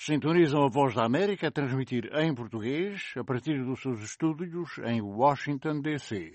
Sintonizam a Voz da América a transmitir em português a partir dos seus estúdios em Washington, D.C.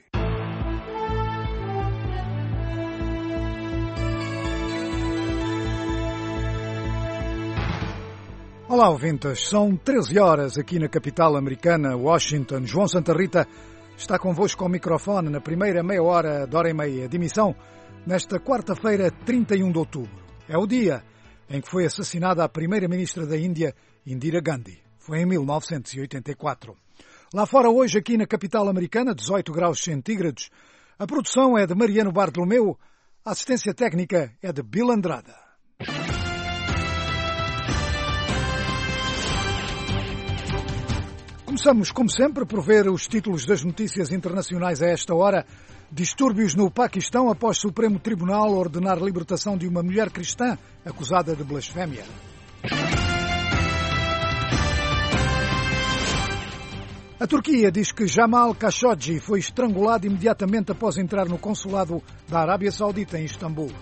Olá, ouvintes. São 13 horas aqui na capital americana, Washington. João Santa Rita está convosco ao microfone na primeira meia hora de hora e meia de emissão, nesta quarta-feira, 31 de outubro. É o dia em que foi assassinada a primeira-ministra da Índia, Indira Gandhi. Foi em 1984. Lá fora hoje, aqui na capital americana, 18 graus centígrados. A produção é de Mariano Bartolomeu, a assistência técnica é de Bill Andrada. Começamos, como sempre, por ver os títulos das notícias internacionais a esta hora. Distúrbios no Paquistão após o Supremo Tribunal ordenar a libertação de uma mulher cristã acusada de blasfémia. A Turquia diz que Jamal Khashoggi foi estrangulado imediatamente após entrar no consulado da Arábia Saudita em Istambul.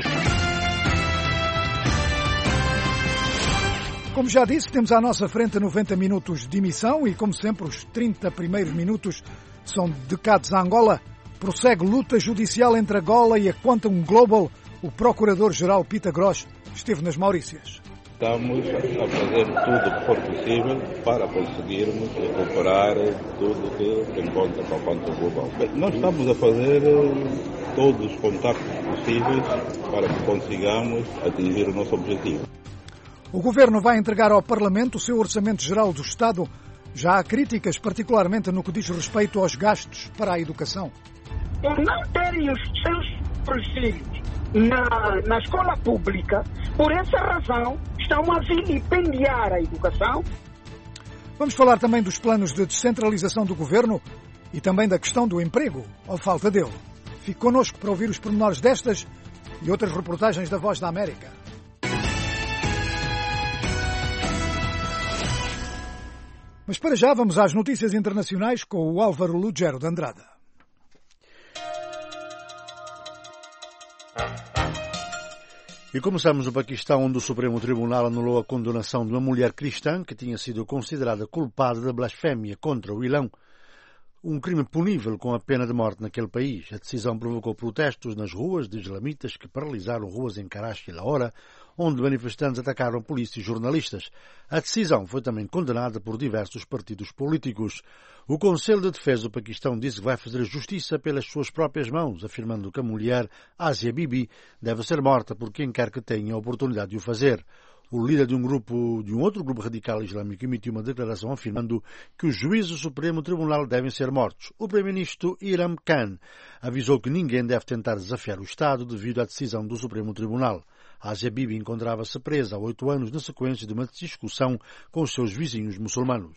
Como já disse, temos à nossa frente 90 minutos de emissão e, como sempre, os 30 primeiros minutos são dedicados a Angola. Prossegue luta judicial entre Angola e a Quantum Global. O Procurador-Geral Pita Gross esteve nas Maurícias. Estamos a fazer tudo o que for possível para conseguirmos recuperar tudo que encontra com a Quantum Global. Nós estamos a fazer todos os contactos possíveis para que consigamos atingir o nosso objetivo. O Governo vai entregar ao Parlamento o seu Orçamento Geral do Estado. Já há críticas, particularmente no que diz respeito aos gastos para a educação. Por não terem os seus filhos na escola pública, por essa razão, estão a vilipendiar a educação. Vamos falar também dos planos de descentralização do Governo e também da questão do emprego, ou falta dele. Fique connosco para ouvir os pormenores destas e outras reportagens da Voz da América. Mas para já vamos às notícias internacionais com o Álvaro Lugero de Andrada. E começamos no Paquistão, onde o Supremo Tribunal anulou a condenação de uma mulher cristã que tinha sido considerada culpada de blasfémia contra o Islão, um crime punível com a pena de morte naquele país. A decisão provocou protestos nas ruas de islamitas que paralisaram ruas em Karachi e Lahore, onde manifestantes atacaram polícia e jornalistas. A decisão foi também condenada por diversos partidos políticos. O Conselho de Defesa do Paquistão disse que vai fazer justiça pelas suas próprias mãos, afirmando que a mulher, Asia Bibi, deve ser morta por quem quer que tenha a oportunidade de o fazer. O líder de um outro grupo radical islâmico emitiu uma declaração afirmando que os juízes do Supremo Tribunal devem ser mortos. O primeiro-ministro Imran Khan avisou que ninguém deve tentar desafiar o Estado devido à decisão do Supremo Tribunal. Asia Bibi encontrava-se presa há 8 anos na sequência de uma discussão com os seus vizinhos muçulmanos.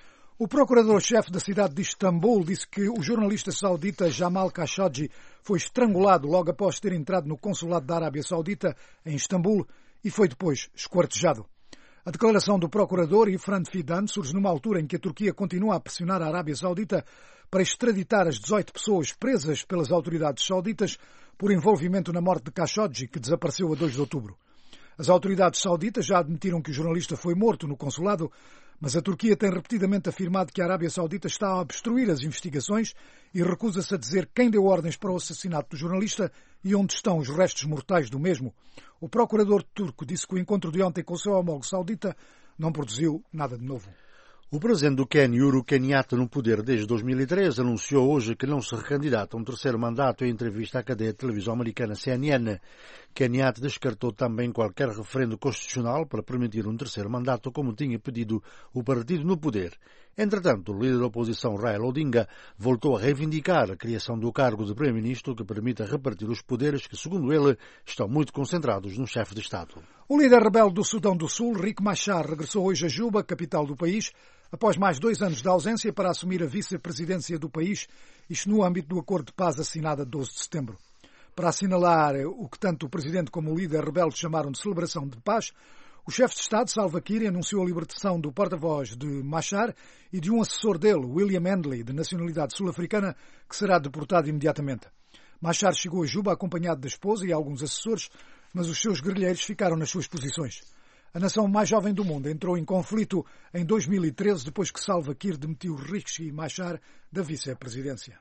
O procurador-chefe da cidade de Istambul disse que o jornalista saudita Jamal Khashoggi foi estrangulado logo após ter entrado no consulado da Arábia Saudita em Istambul e foi depois esquartejado. A declaração do procurador Ifran Fidan surge numa altura em que a Turquia continua a pressionar a Arábia Saudita para extraditar as 18 pessoas presas pelas autoridades sauditas por envolvimento na morte de Khashoggi, que desapareceu a 2 de outubro. As autoridades sauditas já admitiram que o jornalista foi morto no consulado, mas a Turquia tem repetidamente afirmado que a Arábia Saudita está a obstruir as investigações e recusa-se a dizer quem deu ordens para o assassinato do jornalista e onde estão os restos mortais do mesmo. O procurador turco disse que o encontro de ontem com o seu homólogo saudita não produziu nada de novo. O presidente do Quênia, Uhuru Kenyatta, no poder desde 2003, anunciou hoje que não se recandidata a um terceiro mandato em entrevista à cadeia de televisão americana CNN. Kenyatta descartou também qualquer referendo constitucional para permitir um terceiro mandato, como tinha pedido o partido no poder. Entretanto, o líder da oposição, Raila Odinga, voltou a reivindicar a criação do cargo de primeiro-ministro que permita repartir os poderes que, segundo ele, estão muito concentrados no chefe de Estado. O líder rebelde do Sudão do Sul, Riek Machar, regressou hoje a Juba, capital do país, após mais 2 anos de ausência para assumir a vice-presidência do país, isto no âmbito do acordo de paz assinado a 12 de setembro. Para assinalar o que tanto o presidente como o líder rebelde chamaram de celebração de paz, o chefe de Estado, Salva Kiir, anunciou a libertação do porta-voz de Machar e de um assessor dele, William Handley, de nacionalidade sul-africana, que será deportado imediatamente. Machar chegou a Juba acompanhado da esposa e alguns assessores, mas os seus guerrilheiros ficaram nas suas posições. A nação mais jovem do mundo entrou em conflito em 2013 depois que Salva Kiir demitiu Riek Machar da vice-presidência.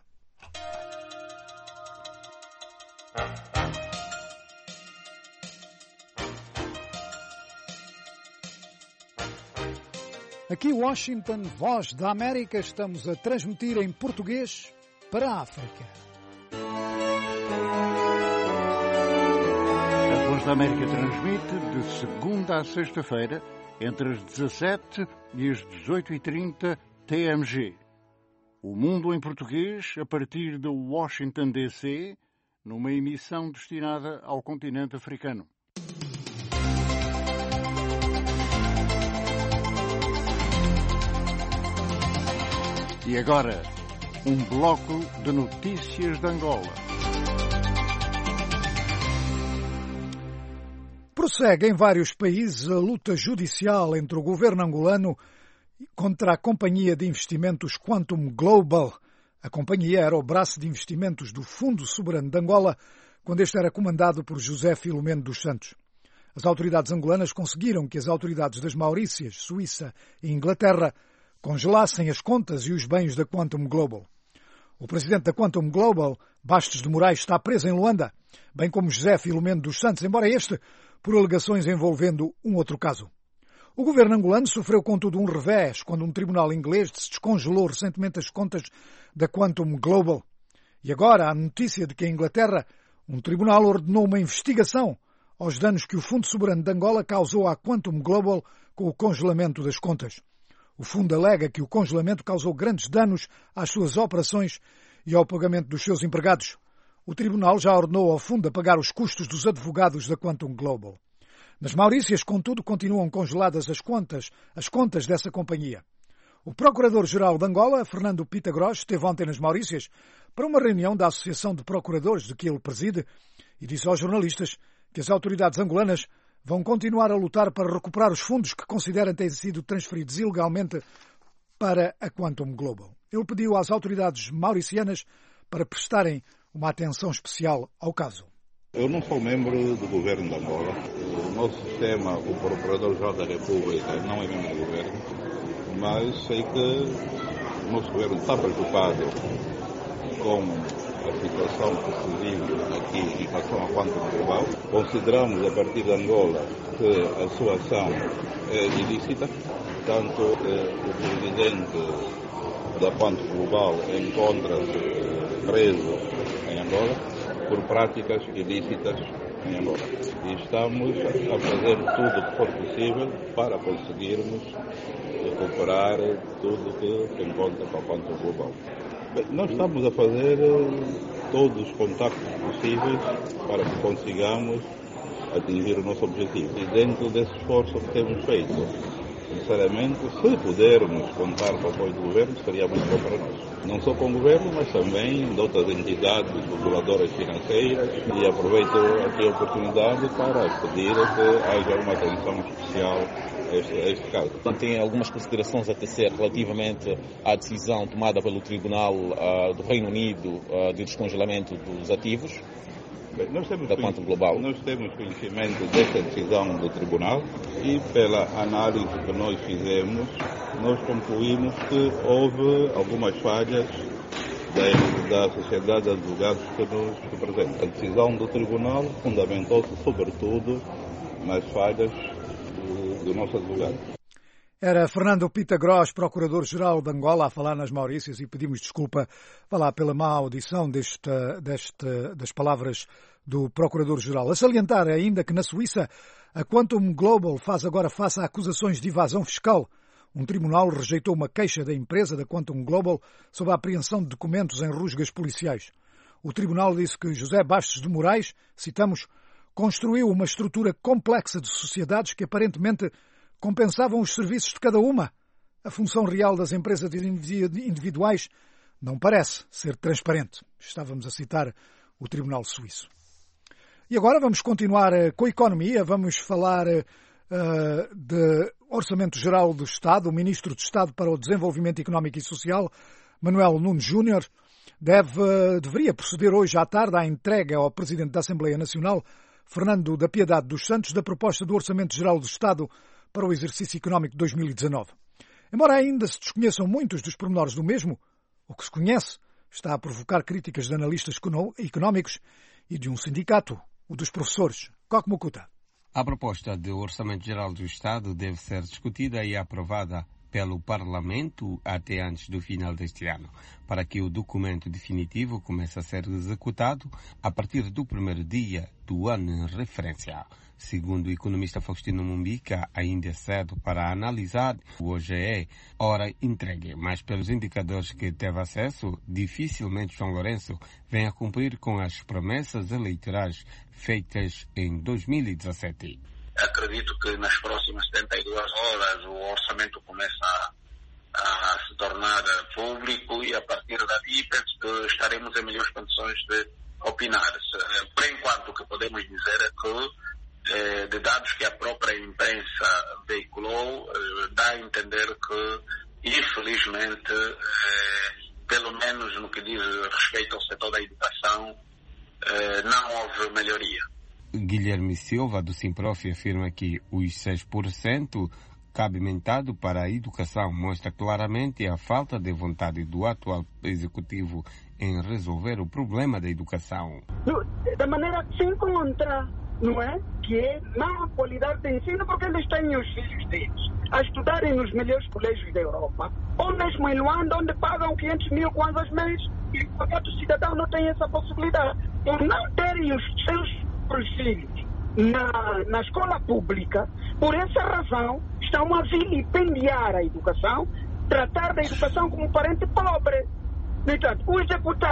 Aqui Washington, Voz da América, estamos a transmitir em português para a África. A Voz da América transmite de segunda a sexta-feira, entre as 17 e as 18h30 TMG. O Mundo em Português, a partir de Washington, D.C., numa emissão destinada ao continente africano. E agora, um bloco de notícias de Angola. Prossegue em vários países a luta judicial entre o governo angolano contra a companhia de investimentos Quantum Global. A companhia era o braço de investimentos do Fundo Soberano de Angola, quando este era comandado por José Filomeno dos Santos. As autoridades angolanas conseguiram que as autoridades das Maurícias, Suíça e Inglaterra congelassem as contas e os bens da Quantum Global. O presidente da Quantum Global, Bastos de Moraes, está preso em Luanda, bem como José Filomeno dos Santos, embora este por alegações envolvendo um outro caso. O governo angolano sofreu, contudo, um revés quando um tribunal inglês descongelou recentemente as contas da Quantum Global. E agora há notícia de que em Inglaterra um tribunal ordenou uma investigação aos danos que o Fundo Soberano de Angola causou à Quantum Global com o congelamento das contas. O fundo alega que o congelamento causou grandes danos às suas operações e ao pagamento dos seus empregados. O tribunal já ordenou ao fundo a pagar os custos dos advogados da Quantum Global. Nas Maurícias, contudo, continuam congeladas as contas dessa companhia. O Procurador-Geral de Angola, Fernando Pitagros, esteve ontem nas Maurícias para uma reunião da Associação de Procuradores de que ele preside e disse aos jornalistas que as autoridades angolanas vão continuar a lutar para recuperar os fundos que consideram terem sido transferidos ilegalmente para a Quantum Global. Ele pediu às autoridades mauricianas para prestarem uma atenção especial ao caso. Eu não sou membro do governo de Angola. O nosso sistema, o Procurador-Geral da República, não é membro do governo, mas sei que o nosso governo está preocupado com a situação que se vive aqui em relação à Quantum Global. Consideramos, a partir de Angola, que a sua ação é ilícita. Portanto, o presidente da Quantum Global encontra-se preso em Angola por práticas ilícitas em Angola. E estamos a fazer tudo o que for possível para conseguirmos recuperar tudo que se encontra com a Quantum Global. Nós estamos a fazer todos os contactos possíveis para que consigamos atingir o nosso objetivo. E dentro desse esforço que temos feito, sinceramente, se pudermos contar com o apoio do governo, seria muito bom para nós. Não só com o governo, mas também de outras entidades reguladoras financeiras. E aproveito aqui a oportunidade para pedir que haja uma atenção especial a este caso. Tem algumas considerações a tecer relativamente à decisão tomada pelo Tribunal do Reino Unido de descongelamento dos ativos da Quantum Global. Nós temos conhecimento desta decisão do Tribunal e pela análise que nós fizemos, nós concluímos que houve algumas falhas da Sociedade de Advogados que nos representa. A decisão do Tribunal fundamentou-se sobretudo nas falhas do nosso advogado. Era Fernando Pitagros, Procurador-Geral de Angola, a falar nas Maurícias, e pedimos desculpa pela má audição das palavras do Procurador-Geral. A salientar ainda que na Suíça a Quantum Global faz agora face a acusações de evasão fiscal. Um tribunal rejeitou uma queixa da empresa da Quantum Global sobre a apreensão de documentos em rusgas policiais. O tribunal disse que José Bastos de Moraes, citamos, construiu uma estrutura complexa de sociedades que aparentemente compensavam os serviços de cada uma. A função real das empresas individuais não parece ser transparente. Estávamos a citar o Tribunal Suíço. E agora vamos continuar com a economia. Vamos falar de Orçamento Geral do Estado. O Ministro de Estado para o Desenvolvimento Económico e Social, Manuel Nunes Júnior, deveria proceder hoje à tarde à entrega ao Presidente da Assembleia Nacional, Fernando da Piedade dos Santos, da proposta do Orçamento Geral do Estado para o exercício económico de 2019. Embora ainda se desconheçam muitos dos pormenores do mesmo, o que se conhece está a provocar críticas de analistas económicos e de um sindicato, o dos professores. Coque Mukuta. A proposta do Orçamento Geral do Estado deve ser discutida e aprovada pelo Parlamento até antes do final deste ano, para que o documento definitivo comece a ser executado a partir do primeiro dia do ano em referência. Segundo o economista Faustino Mumbica, ainda é cedo para analisar o OGE hora entregue, mas pelos indicadores que teve acesso, dificilmente João Lourenço vem a cumprir com as promessas eleitorais feitas em 2017. Acredito que nas próximas 72 horas o orçamento começa a se tornar público e a partir daí penso que estaremos em melhores condições de opinar. Por enquanto o que podemos dizer é que de dados que a própria imprensa veiculou, dá a entender que infelizmente, pelo menos no que diz respeito ao setor da educação, não houve melhoria. Guilherme Silva, do Simprof, afirma que os 6% cabimentado para a educação mostra claramente a falta de vontade do atual executivo em resolver o problema da educação. Da maneira que se encontra, não é? Que é má qualidade de ensino, porque eles têm os filhos deles a estudarem nos melhores colégios da Europa, ou mesmo em Luanda, onde pagam 500 mil kwanzas mês, e qualquer cidadão não tem essa possibilidade. Por não terem os seus filhos na escola pública, por essa razão estão a vilipendiar a educação, tratar da educação como parente pobre. Portanto, os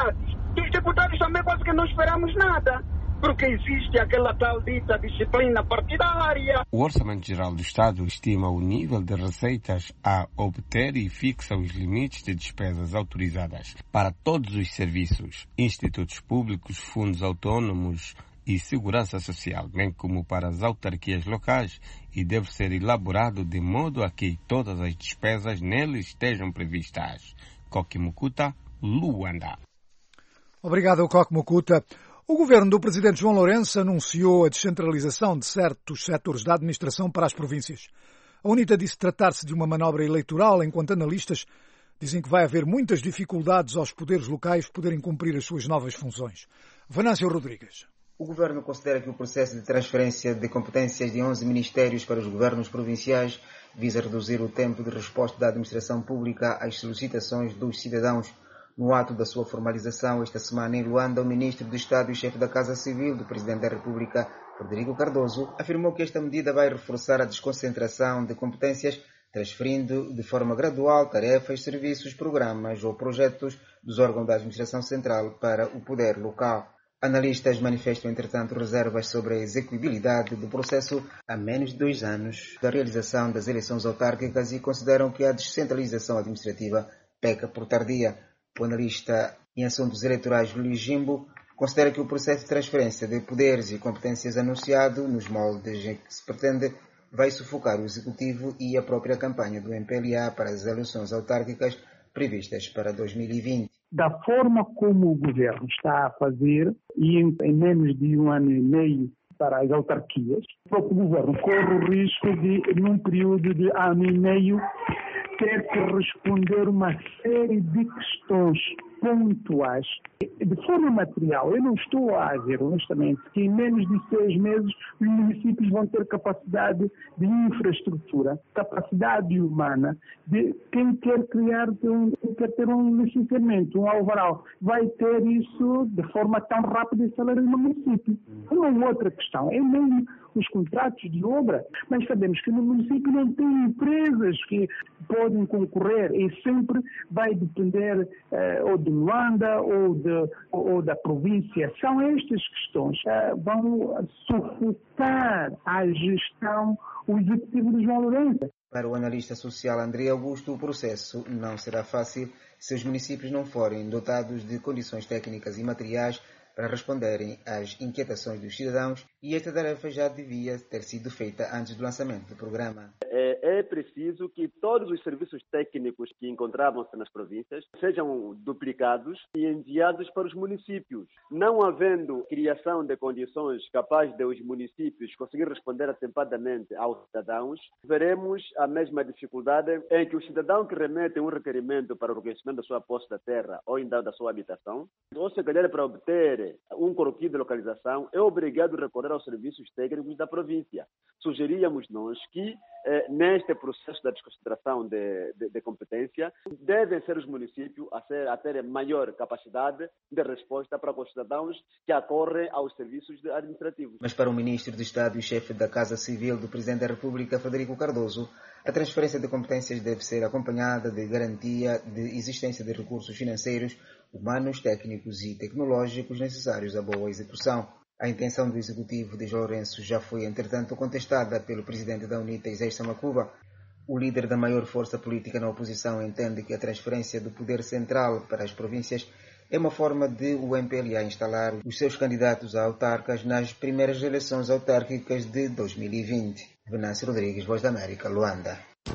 deputados também quase que não esperamos nada, porque existe aquela tal dita disciplina partidária. O Orçamento Geral do Estado estima o nível de receitas a obter e fixa os limites de despesas autorizadas para todos os serviços, institutos públicos, fundos autônomos e segurança social, bem como para as autarquias locais, e deve ser elaborado de modo a que todas as despesas neles estejam previstas. Coque Mukuta, Luanda. Obrigado, Coque Mukuta. O governo do presidente João Lourenço anunciou a descentralização de certos setores da administração para as províncias. A UNITA disse tratar-se de uma manobra eleitoral, enquanto analistas dizem que vai haver muitas dificuldades aos poderes locais poderem cumprir as suas novas funções. Venâncio Rodrigues. O Governo considera que o processo de transferência de competências de 11 ministérios para os governos provinciais visa reduzir o tempo de resposta da administração pública às solicitações dos cidadãos. No ato da sua formalização, esta semana em Luanda, o Ministro de Estado e chefe da Casa Civil do Presidente da República, Rodrigo Cardoso, afirmou que esta medida vai reforçar a desconcentração de competências, transferindo de forma gradual tarefas, serviços, programas ou projetos dos órgãos da administração central para o poder local. Analistas manifestam, entretanto, reservas sobre a execuibilidade do processo a menos de 2 anos da realização das eleições autárquicas e consideram que a descentralização administrativa peca por tardia. O analista em assuntos eleitorais Luís Jimbo considera que o processo de transferência de poderes e competências anunciado nos moldes em que se pretende vai sufocar o Executivo e a própria campanha do MPLA para as eleições autárquicas previstas para 2020. Da forma como o governo está a fazer, e em menos de 1 ano e meio para as autarquias, o próprio governo corre o risco de, num período de 1 ano e meio, ter que responder uma série de questões pontuais. De forma material, eu não estou a ver, honestamente, que em menos de 6 meses os municípios vão ter capacidade de infraestrutura, capacidade humana, de quem quer quer ter um licenciamento, um alvará, vai ter isso de forma tão rápida e célere no município. Uma outra questão é mesmo os contratos de obra, mas sabemos que no município não tem empresas que podem concorrer e sempre vai depender ou de Luanda ou da província. São estas questões que vão sufocar a gestão, o executivo de João Lourenço. Para o analista social André Augusto, o processo não será fácil se os municípios não forem dotados de condições técnicas e materiais para responderem às inquietações dos cidadãos E esta tarefa já devia ter sido feita antes do lançamento do programa. É preciso que todos os serviços técnicos que encontravam-se nas províncias sejam duplicados e enviados para os municípios. Não havendo criação de condições capazes de os municípios conseguir responder atempadamente aos cidadãos, veremos a mesma dificuldade em que o cidadão que remete um requerimento para o reconhecimento da sua posse da terra ou ainda da sua habitação, ou se calhar para obter um croquis de localização, é obrigado a recorrer aos serviços técnicos da província. Sugeríamos nós que, neste processo da desconcentração de competência, devem ser os municípios a ter maior capacidade de resposta para os cidadãos que acorrem aos serviços administrativos. Mas para o Ministro de Estado e chefe da Casa Civil do Presidente da República, Frederico Cardoso, a transferência de competências deve ser acompanhada de garantia de existência de recursos financeiros, humanos, técnicos e tecnológicos necessários à boa execução. A intenção do Executivo de João Lourenço já foi, entretanto, contestada pelo presidente da UNITA, Isaías Samakuba. O líder da maior força política na oposição entende que a transferência do poder central para as províncias é uma forma de o MPLA instalar os seus candidatos a autarcas nas primeiras eleições autárquicas de 2020. Venâncio Rodrigues, Voz da América, Luanda.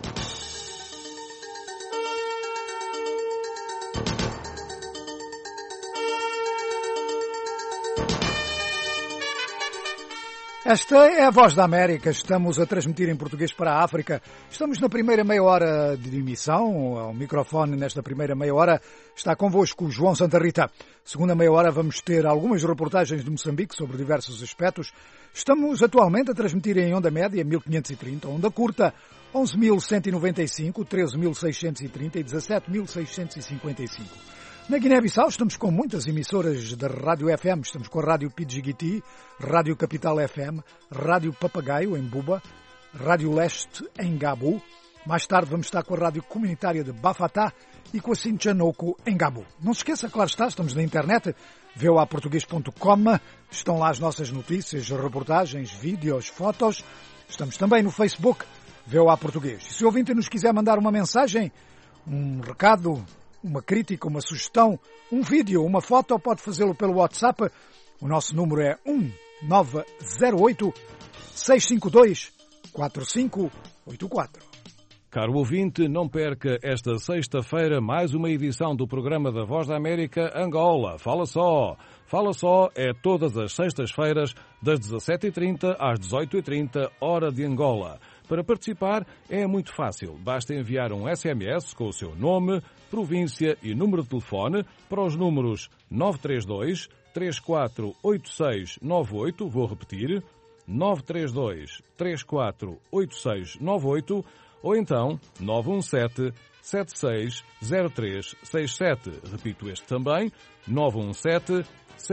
Esta é a Voz da América. Estamos a transmitir em português para a África. Estamos na primeira meia hora de emissão. Ao microfone, nesta primeira meia hora, está convosco o João Santa Rita. Segunda meia hora vamos ter algumas reportagens de Moçambique sobre diversos aspectos. Estamos atualmente a transmitir em onda média 1530, onda curta 11.195, 13.630 e 17.655. Na Guiné-Bissau estamos com muitas emissoras da Rádio FM. Estamos com a Rádio Pidjigiti, Rádio Capital FM, Rádio Papagaio, em Buba, Rádio Leste, em Gabu. Mais tarde vamos estar com a Rádio Comunitária de Bafatá e com a Sinchanoko, em Gabu. Não se esqueça, claro está, estamos na internet, voaportugues.com. Estão lá as nossas notícias, reportagens, vídeos, fotos. Estamos também no Facebook, VOA Português. E se o ouvinte nos quiser mandar uma mensagem, um recado, uma crítica, uma sugestão, um vídeo, uma foto, pode fazê-lo pelo WhatsApp. O nosso número é 1908-652-4584. Caro ouvinte, não perca esta sexta-feira mais uma edição do programa da Voz da América Angola. Fala só! Fala só é todas as sextas-feiras, das 17h30 às 18h30, hora de Angola. Para participar é muito fácil. Basta enviar um SMS com o seu nome, província e número de telefone para os números 932 348698, vou repetir, 932 348698, ou então 917 760367. Repito este também, 917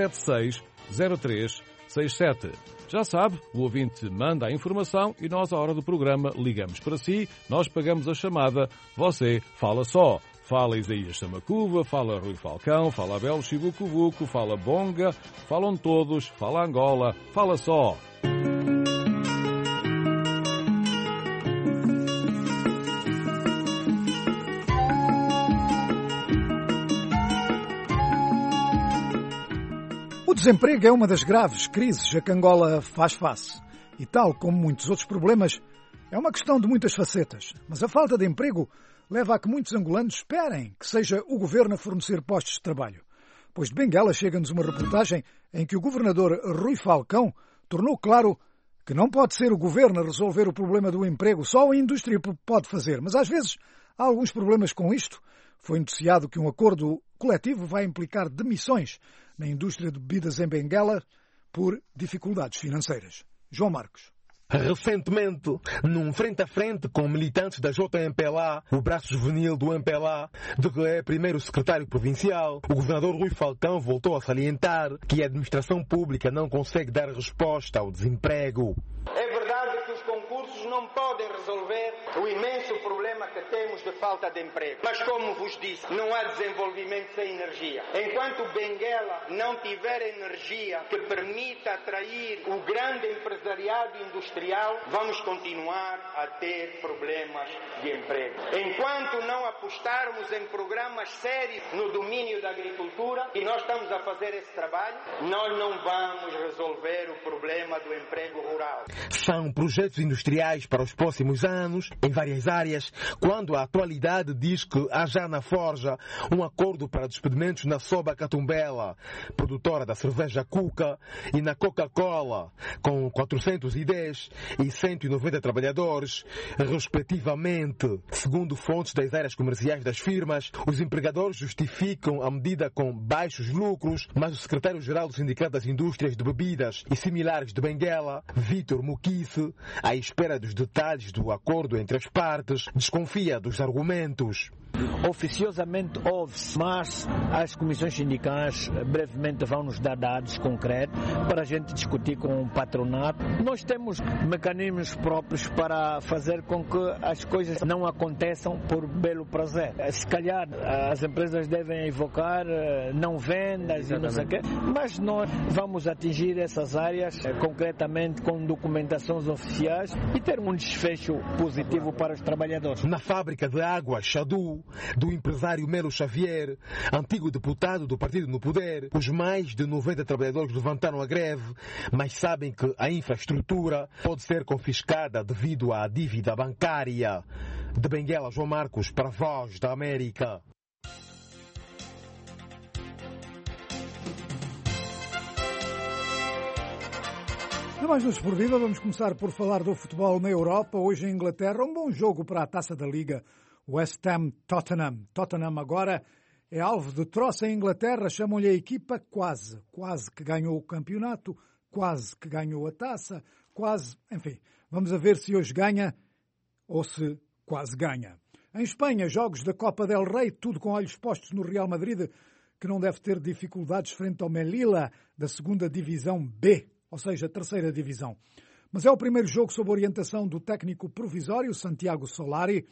760367. Já sabe, o ouvinte manda a informação e nós, à hora do programa, ligamos para si, nós pagamos a chamada, você fala só. Fala Isaías Samakuba, fala Rui Falcão, fala Abel Chibucubuco, fala Bonga, falam todos, fala Angola, fala só. O desemprego é uma das graves crises a que Angola faz face. E tal como muitos outros problemas, é uma questão de muitas facetas. Mas a falta de emprego leva a que muitos angolanos esperem que seja o governo a fornecer postos de trabalho. Pois de Benguela chega-nos uma reportagem em que o governador Rui Falcão tornou claro que não pode ser o governo a resolver o problema do emprego, só a indústria pode fazer. Mas às vezes há alguns problemas com isto. Foi noticiado que um acordo coletivo vai implicar demissões na indústria de bebidas em Benguela por dificuldades financeiras. João Marcos. Recentemente, num frente a frente com militantes da JMPLA, o braço juvenil do MPLA, de que é primeiro secretário provincial, o governador Rui Falcão voltou a salientar que a administração pública não consegue dar resposta ao desemprego. É verdade que os concursos não podem podem resolver o imenso problema que temos de falta de emprego. Mas como vos disse, não há desenvolvimento sem energia. Enquanto Benguela não tiver energia que permita atrair o grande empresariado industrial, vamos continuar a ter problemas de emprego. Enquanto não apostarmos em programas sérios no domínio da agricultura, e nós estamos a fazer esse trabalho, nós não vamos resolver o problema do emprego rural. São projetos industriais para os próximos anos, em várias áreas, quando a atualidade diz que há já na Forja um acordo para despedimentos na Soba Catumbela, produtora da cerveja Cuca, e na Coca-Cola, com 410 e 190 trabalhadores, respectivamente. Segundo fontes das áreas comerciais das firmas, os empregadores justificam a medida com baixos lucros, mas o secretário-geral do Sindicato das Indústrias de Bebidas e Similares de Benguela, Vítor Muquice, à espera dos detalhes do acordo entre as partes, desconfia dos argumentos. Oficiosamente houve-se, mas as comissões sindicais brevemente vão nos dar dados concretos para a gente discutir com o patronato. Nós temos mecanismos próprios para fazer com que as coisas não aconteçam por belo prazer. Se calhar as empresas devem evocar não vendas e não sei o quê, mas nós vamos atingir essas áreas concretamente com documentações oficiais e ter um desfecho positivo para os trabalhadores. Na fábrica de água Xadu, do empresário Melo Xavier, antigo deputado do partido no poder, os mais de 90 trabalhadores levantaram a greve, mas sabem que a infraestrutura pode ser confiscada devido à dívida bancária. De Benguela, João Marcos, para a Voz da América. Na Mais Luz por Viva, vamos começar por falar do futebol na Europa. Hoje em Inglaterra, um bom jogo para a Taça da Liga. West Ham Tottenham. Tottenham agora é alvo de troça em Inglaterra. Chamam-lhe a equipa quase que ganhou o campeonato, quase que ganhou a taça, quase, enfim. Vamos a ver se hoje ganha ou se quase ganha. Em Espanha, jogos da Copa del Rei, tudo com olhos postos no Real Madrid, que não deve ter dificuldades frente ao Melilla da segunda divisão B, ou seja, terceira divisão. Mas é o primeiro jogo sob orientação do técnico provisório, Santiago Solari.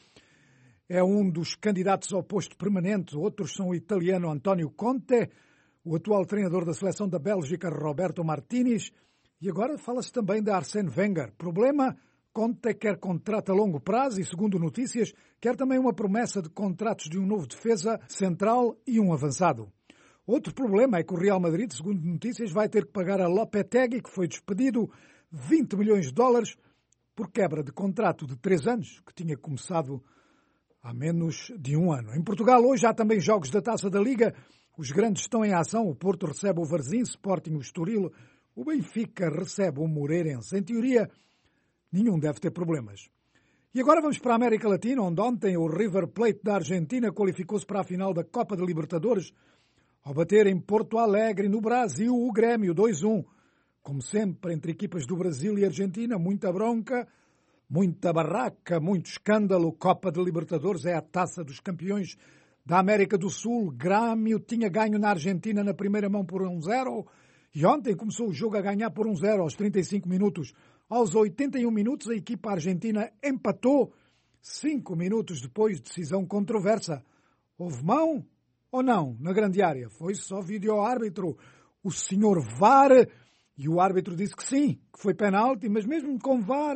É um dos candidatos ao posto permanente. Outros são o italiano António Conte, o atual treinador da seleção da Bélgica, Roberto Martínez, e agora fala-se também de Arsène Wenger. Problema, Conte quer contrato a longo prazo e, segundo notícias, quer também uma promessa de contratos de um novo defesa central e um avançado. Outro problema é que o Real Madrid, segundo notícias, vai ter que pagar a Lopetegui, que foi despedido, 20 milhões de dólares por quebra de contrato de 3 anos, que tinha começado há menos de um ano. Em Portugal, hoje há também jogos da Taça da Liga. Os grandes estão em ação. O Porto recebe o Varzim, Sporting o Estoril. O Benfica recebe o Moreirense. Em teoria, nenhum deve ter problemas. E agora vamos para a América Latina, onde ontem o River Plate da Argentina qualificou-se para a final da Copa de Libertadores ao bater em Porto Alegre, no Brasil, o Grêmio 2-1. Como sempre, entre equipas do Brasil e Argentina, muita bronca, muita barraca, muito escândalo. Copa de Libertadores é a taça dos campeões da América do Sul. Grêmio tinha ganho na Argentina na primeira mão por 1-0 e ontem começou o jogo a ganhar por 1-0 aos 35 minutos. Aos 81 minutos a equipa argentina empatou. 5 minutos depois, decisão controversa. Houve mão ou não na grande área? Foi só vídeo-árbitro, o senhor VAR, e o árbitro disse que sim, que foi penalti, mas mesmo com VAR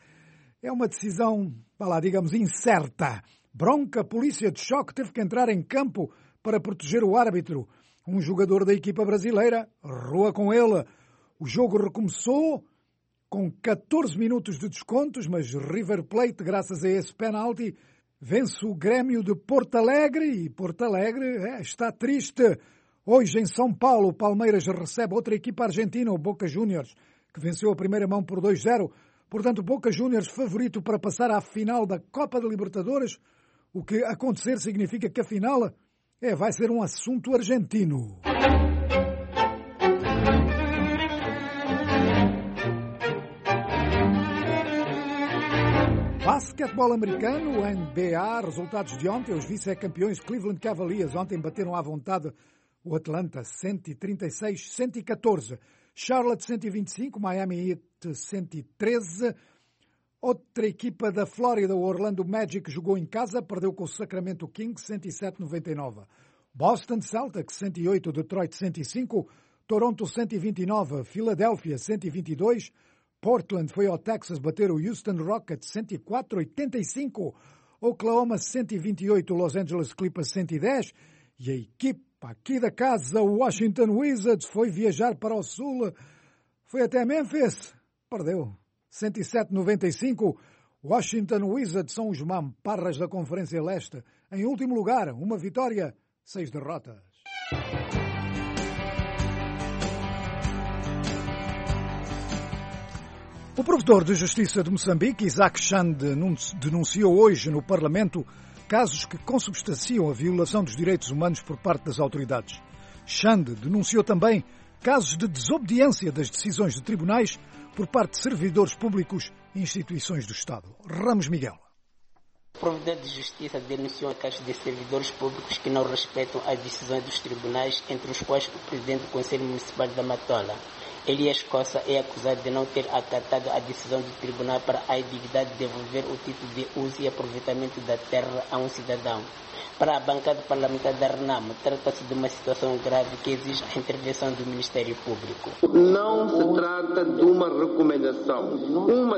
é uma decisão, digamos, incerta. Bronca, polícia de choque teve que entrar em campo para proteger o árbitro. Um jogador da equipa brasileira, rua com ele. O jogo recomeçou com 14 minutos de descontos, mas River Plate, graças a esse penalti, vence o Grêmio de Porto Alegre. E Porto Alegre está triste. Hoje em São Paulo, o Palmeiras recebe outra equipa argentina, o Boca Juniors, que venceu a primeira mão por 2-0. Portanto, Boca Juniors favorito para passar à final da Copa de Libertadores. O que acontecer significa que a final vai ser um assunto argentino. Basquetebol americano, NBA, resultados de ontem. Os vice-campeões Cleveland Cavaliers ontem bateram à vontade o Atlanta 136-114. Charlotte 125, Miami Heat 113. Outra equipa da Flórida, o Orlando Magic, jogou em casa, perdeu com o Sacramento Kings 107-99. Boston Celtics 108, Detroit 105, Toronto 129, Filadélfia 122, Portland foi ao Texas bater o Houston Rockets 104-85, Oklahoma 128, Los Angeles Clippers 110 e a equipa aqui da casa, o Washington Wizards, foi viajar para o sul, foi até Memphis, perdeu 107-95. Washington Wizards são os mamparras da Conferência Leste. Em último lugar, uma vitória, 6 derrotas. O provedor de Justiça de Moçambique, Isaac Xande, denunciou hoje no Parlamento casos que consubstanciam a violação dos direitos humanos por parte das autoridades. Xande denunciou também casos de desobediência das decisões de tribunais por parte de servidores públicos e instituições do Estado. Ramos Miguel. O provedor de Justiça denunciou casos de servidores públicos que não respeitam as decisões dos tribunais, entre os quais o presidente do Conselho Municipal da Matola. Elias Costa é acusado de não ter acatado a decisão do tribunal para a idade de devolver o título de uso e aproveitamento da terra a um cidadão. Para a bancada parlamentar da RENAMO, trata-se de uma situação grave que exige a intervenção do Ministério Público. Não se trata de uma recomendação. Uma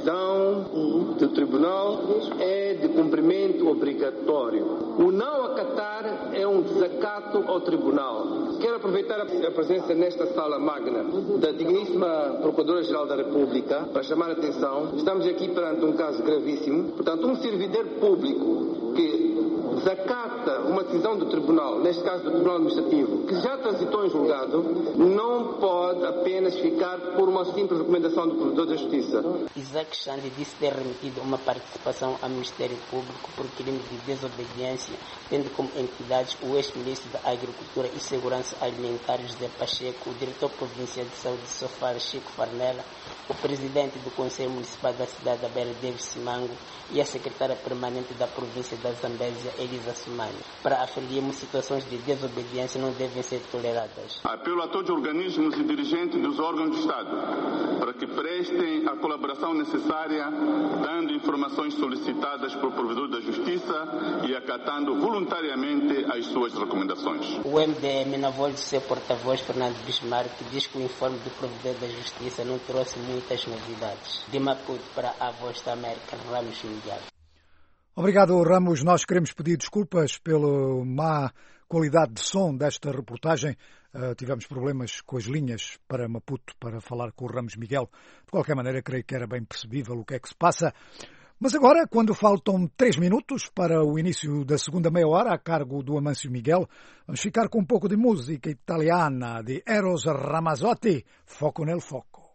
decisão do tribunal é de cumprimento obrigatório. O não acatar é um desacato ao tribunal. Quero aproveitar a presença nesta sala magna da digníssima Procuradora-Geral da República para chamar a atenção. Estamos aqui perante um caso gravíssimo. Portanto, um servidor público que desacata uma decisão do tribunal, neste caso do Tribunal Administrativo, que já transitou em julgado, não pode apenas ficar por uma simples recomendação do Provedor da Justiça. Isaac Xande disse ter remetido uma participação ao Ministério Público por crime de desobediência, tendo como entidades o ex-ministro da Agricultura e Segurança Alimentar José Pacheco, o diretor provincial de saúde Sofar Chico Farnella, o presidente do Conselho Municipal da cidade da Beira David Simango e a secretária permanente da província da Zambésia, Elisa Sumani. Para a FELIEMO, situações de desobediência não devem ser toleradas. Apelo a todos os organismos e dirigentes dos órgãos do Estado para que prestem a colaboração necessária, dando informações solicitadas pelo Provedor da Justiça e acatando voluntariamente as suas recomendações. O MDM, na voz do seu porta-voz, Fernando Bismarck, diz que o informe do Provedor da Justiça não trouxe muitas novidades. De Maputo para a Voz da América, Ramos Miguel. Obrigado, Ramos. Nós queremos pedir desculpas pela má qualidade de som desta reportagem. Tivemos problemas com as linhas para Maputo para falar com o Ramos Miguel. De qualquer maneira, creio que era bem percebível o que é que se passa. Mas agora, quando faltam 3 minutos para o início da segunda meia hora, a cargo do Amâncio Miguel, vamos ficar com um pouco de música italiana de Eros Ramazzotti, Foco nel Foco.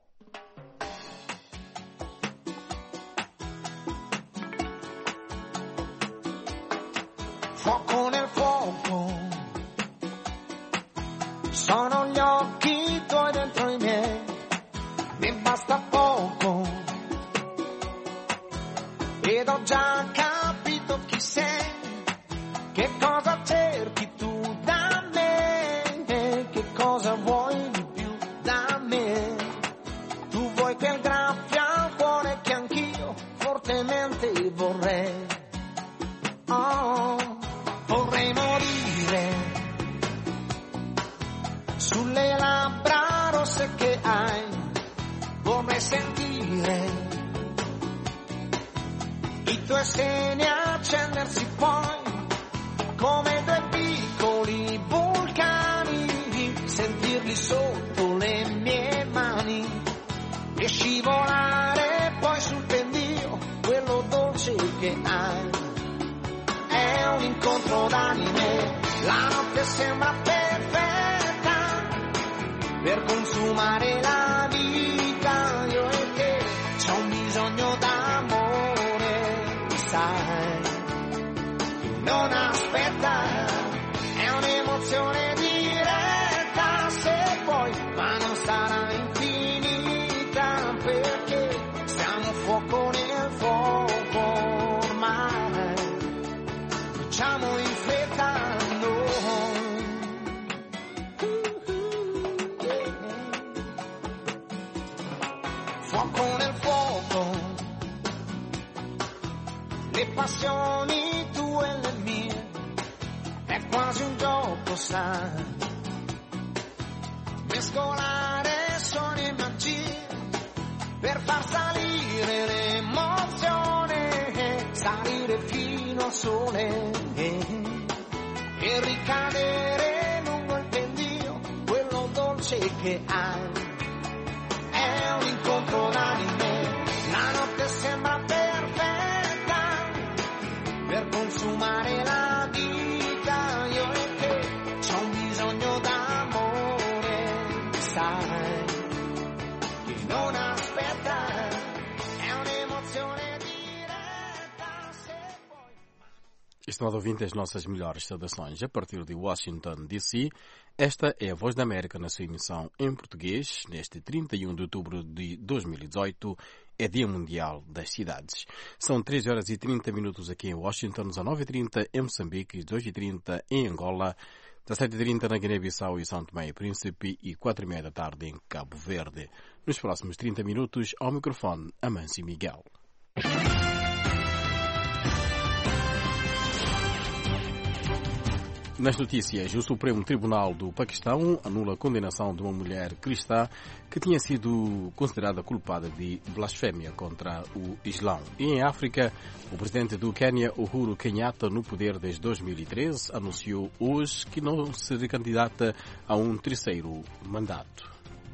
Fuoco nel fuoco, sono gli occhi tuoi dentro i miei, mi basta poco, ed ho già capito chi sei, che cosa cerchi tu da me, che cosa vuoi di più da me, tu vuoi quel graffio al cuore che anch'io fortemente vorrei, oh. Vorrei morire sulle labbra rosse che hai, vorrei sentire i tuoi seni accendersi poi come 2 piccoli vulcani, sentirli sotto le mie mani e scivolare poi sul pendio quello dolce che hai. È un incontro d'anime, la notte sembra perfetta per consumare la vita, io e te c'ho un bisogno d'amore, sai, non aspetta, è un'emozione diretta, se vuoi, ma non sarà infinita, perché siamo fuoco nel fuoco ormai. Facciamo in fretta noi. Fuoco nel fuoco, passioni tue e le mie, è quasi un gioco, sai, mescolare suoni e magie per far salire l'emozione, salire fino al sole e ricadere lungo il pendio, quello dolce che hai. È un incontro d'anime, la notte sembra perfetta per consumare la vita, io e te c'ho un bisogno d'amore, sai, che non aspetta, è un'emozione diretta se vuoi. Estimado ouvinte, as nossas melhores saudações a partir de Washington, D.C. Esta é a Voz da América na sua emissão em português. Neste 31 de outubro de 2018, é Dia Mundial das Cidades. São 13 horas e 30 minutos aqui em Washington, 19h30 em Moçambique, 2h30 em Angola, 17h30 na Guiné-Bissau e São Tomé e Príncipe e 4h30 da tarde em Cabo Verde. Nos próximos 30 minutos, ao microfone, Amâncio Miguel. Nas notícias, o Supremo Tribunal do Paquistão anula a condenação de uma mulher cristã que tinha sido considerada culpada de blasfémia contra o Islão. E em África, o presidente do Quênia, Uhuru Kenyatta, no poder desde 2013, anunciou hoje que não se recandidata a um terceiro mandato.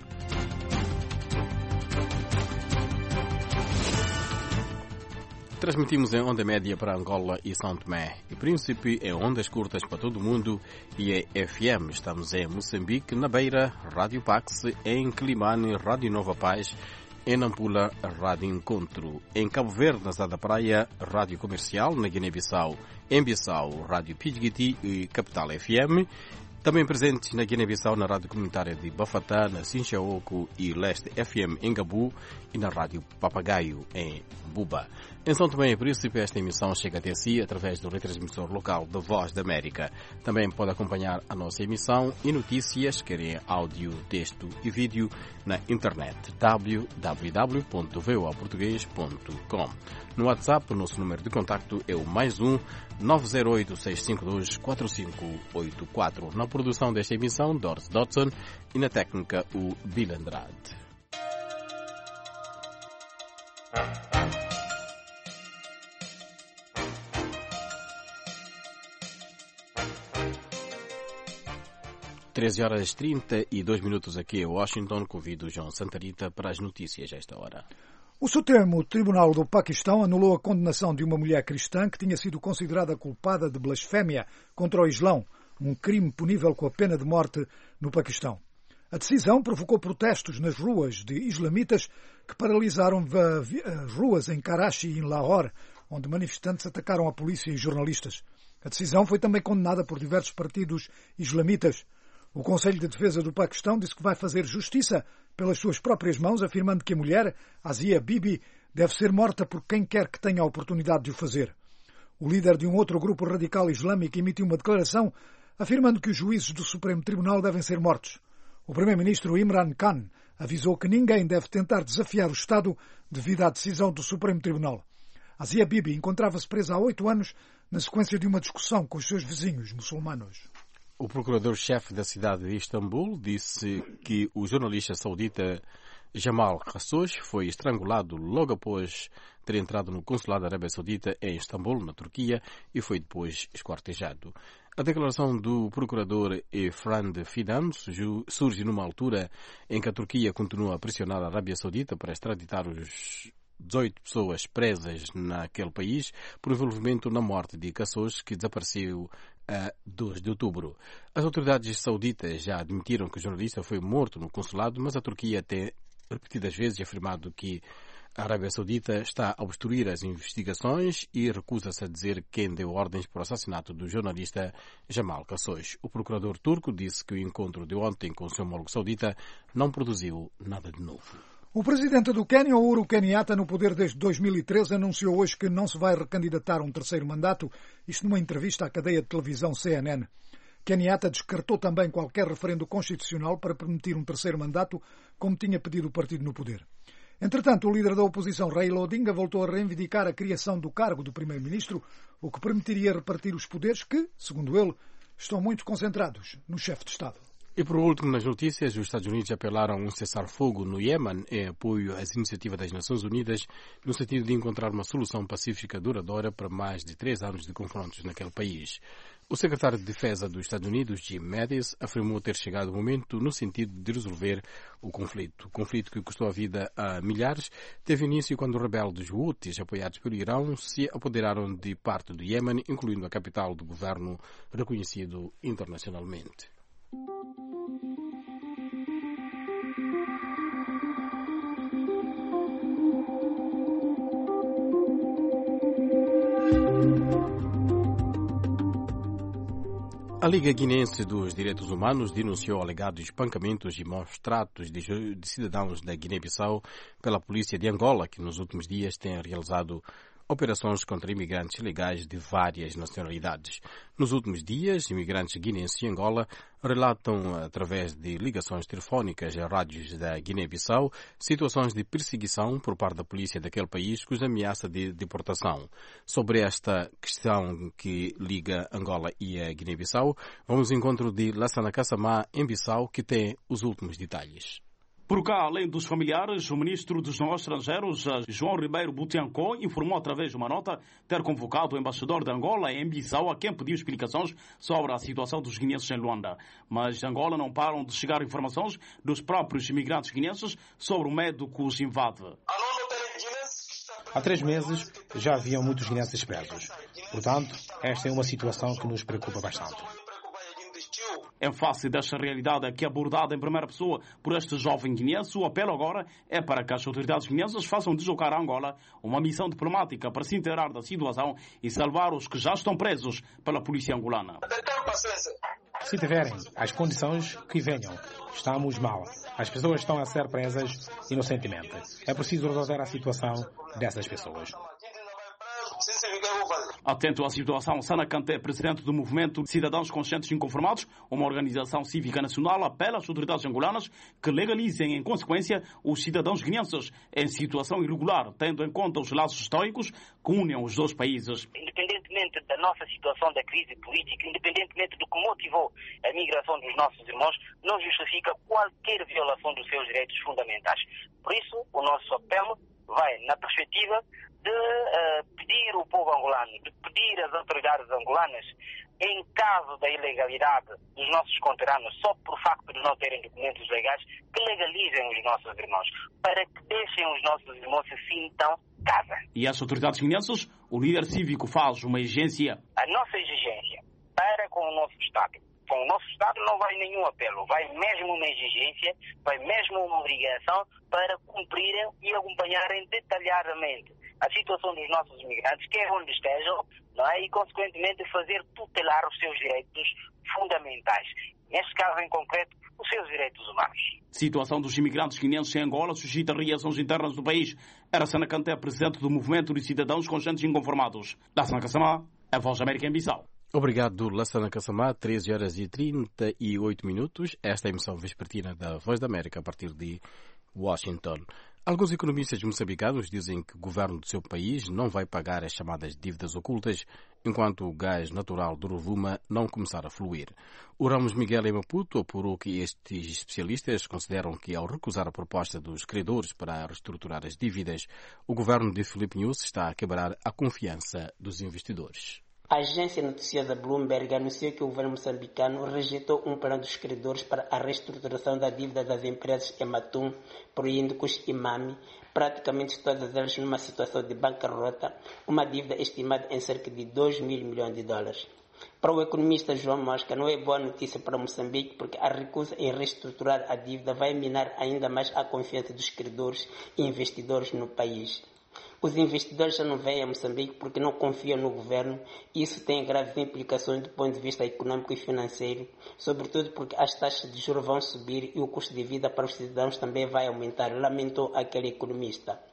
Transmitimos em onda média para Angola e São Tomé e Príncipe, em ondas curtas para todo o mundo e é FM. Estamos em Moçambique, na Beira, Rádio Pax, em Climane, Rádio Nova Paz, em Nampula, Rádio Encontro, em Cabo Verde, na Zada Praia, Rádio Comercial, na Guiné-Bissau, em Bissau, Rádio Pidgiti e Capital FM. Também presentes na Guiné-Bissau, na Rádio Comunitária de Bafatá, na Sinchaoco e Leste FM em Gabu e na Rádio Papagaio em Buba. Em São Tomé e Príncipe, esta emissão chega até si através do retransmissor local da Voz da América. Também pode acompanhar a nossa emissão e notícias, quer em áudio, texto e vídeo, na internet www.voaportugues.com. No WhatsApp, o nosso número de contacto é o +1 908 652 4584. Na produção desta emissão, Doris Dodson, e na técnica, o Bill Andrade. Treze horas e 32 minutos aqui em Washington. Convido o João Santarita para as notícias a esta hora. O Supremo Tribunal do Paquistão anulou a condenação de uma mulher cristã que tinha sido considerada culpada de blasfémia contra o Islão, um crime punível com a pena de morte no Paquistão. A decisão provocou protestos nas ruas de islamitas que paralisaram as ruas em Karachi e em Lahore, onde manifestantes atacaram a polícia e jornalistas. A decisão foi também condenada por diversos partidos islamitas. O Conselho de Defesa do Paquistão disse que vai fazer justiça pelas suas próprias mãos, afirmando que a mulher, Asia Bibi, deve ser morta por quem quer que tenha a oportunidade de o fazer. O líder de um outro grupo radical islâmico emitiu uma declaração afirmando que os juízes do Supremo Tribunal devem ser mortos. O primeiro-ministro Imran Khan avisou que ninguém deve tentar desafiar o Estado devido à decisão do Supremo Tribunal. Asia Bibi encontrava-se presa há 8 anos na sequência de uma discussão com os seus vizinhos muçulmanos. O procurador-chefe da cidade de Istambul disse que o jornalista saudita Jamal Khashoggi foi estrangulado logo após ter entrado no consulado da Arábia Saudita em Istambul, na Turquia, e foi depois esquartejado. A declaração do procurador Efrand Fidan surge numa altura em que a Turquia continua a pressionar a Arábia Saudita para extraditar os 18 pessoas presas naquele país por envolvimento na morte de Khashoggi, que desapareceu a 2 de outubro. As autoridades sauditas já admitiram que o jornalista foi morto no consulado, mas a Turquia tem repetidas vezes afirmado que a Arábia Saudita está a obstruir as investigações e recusa-se a dizer quem deu ordens para o assassinato do jornalista Jamal Khashoggi. O procurador turco disse que o encontro de ontem com o seu homólogo saudita não produziu nada de novo. O presidente do Quênia, Uhuru Kenyatta, no poder desde 2013, anunciou hoje que não se vai recandidatar a um terceiro mandato, isto numa entrevista à cadeia de televisão CNN. Kenyatta descartou também qualquer referendo constitucional para permitir um terceiro mandato, como tinha pedido o partido no poder. Entretanto, o líder da oposição, Raila Odinga, voltou a reivindicar a criação do cargo do primeiro-ministro, o que permitiria repartir os poderes que, segundo ele, estão muito concentrados no chefe de Estado. E por último, nas notícias, os Estados Unidos apelaram a um cessar-fogo no Iêmen em apoio às iniciativas das Nações Unidas no sentido de encontrar uma solução pacífica duradoura para mais de 3 anos de confrontos naquele país. O secretário de Defesa dos Estados Unidos, Jim Mattis, afirmou ter chegado o momento no sentido de resolver o conflito. O conflito que custou a vida a milhares teve início quando rebeldes Houthis, apoiados pelo Irão, se apoderaram de parte do Iêmen, incluindo a capital do governo reconhecido internacionalmente. A Liga Guinense dos Direitos Humanos denunciou alegados espancamentos e maus-tratos de cidadãos da Guiné-Bissau pela polícia de Angola, que nos últimos dias tem realizado operações contra imigrantes ilegais de várias nacionalidades. Nos últimos dias, imigrantes guineenses em Angola relatam, através de ligações telefónicas a rádios da Guiné-Bissau, situações de perseguição por parte da polícia daquele país com ameaça de deportação. Sobre esta questão que liga Angola e a Guiné-Bissau, vamos ao encontro de Lassana Kassamá, em Bissau, que tem os últimos detalhes. Por cá, além dos familiares, o ministro dos Negócios Estrangeiros, João Ribeiro Butiancó, informou através de uma nota ter convocado o embaixador de Angola em Bissau, a quem pediu explicações sobre a situação dos guineenses em Luanda. Mas de Angola não param de chegar informações dos próprios imigrantes guineenses sobre o medo que os invade. Há 3 meses já haviam muitos guineenses presos. Portanto, esta é uma situação que nos preocupa bastante. Em face desta realidade aqui abordada em primeira pessoa por este jovem guineense, o apelo agora é para que as autoridades guineenses façam deslocar a Angola uma missão diplomática para se inteirar da situação e salvar os que já estão presos pela polícia angolana. Se tiverem as condições, que venham. Estamos mal. As pessoas estão a ser presas inocentemente. É preciso resolver a situação dessas pessoas. Atento à situação, Sana Kanté, presidente do movimento Cidadãos Conscientes e Inconformados, uma organização cívica nacional, apela às autoridades angolanas que legalizem, em consequência, os cidadãos guineenses em situação irregular, tendo em conta os laços históricos que unem os dois países. Independentemente da nossa situação da crise política, independentemente do que motivou a migração dos nossos irmãos, não justifica qualquer violação dos seus direitos fundamentais. Por isso, o nosso apelo vai na perspectiva de pedir ao povo angolano, de pedir às autoridades angolanas, em caso da ilegalidade dos nossos conterrâneos, só por facto de não terem documentos legais, que legalizem os nossos irmãos, para que deixem os nossos irmãos se sintam casa. E as autoridades guineenses, o líder cívico faz uma exigência. A nossa exigência para com o nosso Estado. Com o nosso Estado não vai nenhum apelo, vai mesmo uma exigência, vai mesmo uma obrigação para cumprirem e acompanharem detalhadamente a situação dos nossos imigrantes, quer onde estejam, não é? E, consequentemente, fazer tutelar os seus direitos fundamentais. Neste caso, em concreto, os seus direitos humanos. Situação dos imigrantes guineenses em Angola suscita reações internas do país. Era Sana Kanté, presidente do Movimento de Cidadãos Conscientes e Inconformados. Lassana Kassamá, a Voz da América em Bissau. Obrigado, Lassana Kassamá. 13 horas e 38 minutos. Esta é a emissão vespertina da Voz da América a partir de Washington. Alguns economistas moçambicanos dizem que o governo do seu país não vai pagar as chamadas dívidas ocultas enquanto o gás natural do Rovuma não começar a fluir. O Ramos Miguel em Maputo apurou que estes especialistas consideram que, ao recusar a proposta dos credores para reestruturar as dívidas, o governo de Filipe Nunes está a quebrar a confiança dos investidores. A agência noticiosa Bloomberg anunciou que o governo moçambicano rejeitou um plano dos credores para a reestruturação da dívida das empresas Ematum, Proíndicos e Mami, praticamente todas elas numa situação de bancarrota, uma dívida estimada em cerca de 2 mil milhões de dólares. Para o economista João Mosca, não é boa notícia para Moçambique porque a recusa em reestruturar a dívida vai minar ainda mais a confiança dos credores e investidores no país. Os investidores já não vêm a Moçambique porque não confiam no governo e isso tem graves implicações do ponto de vista econômico e financeiro, sobretudo porque as taxas de juros vão subir e o custo de vida para os cidadãos também vai aumentar, lamentou aquele economista.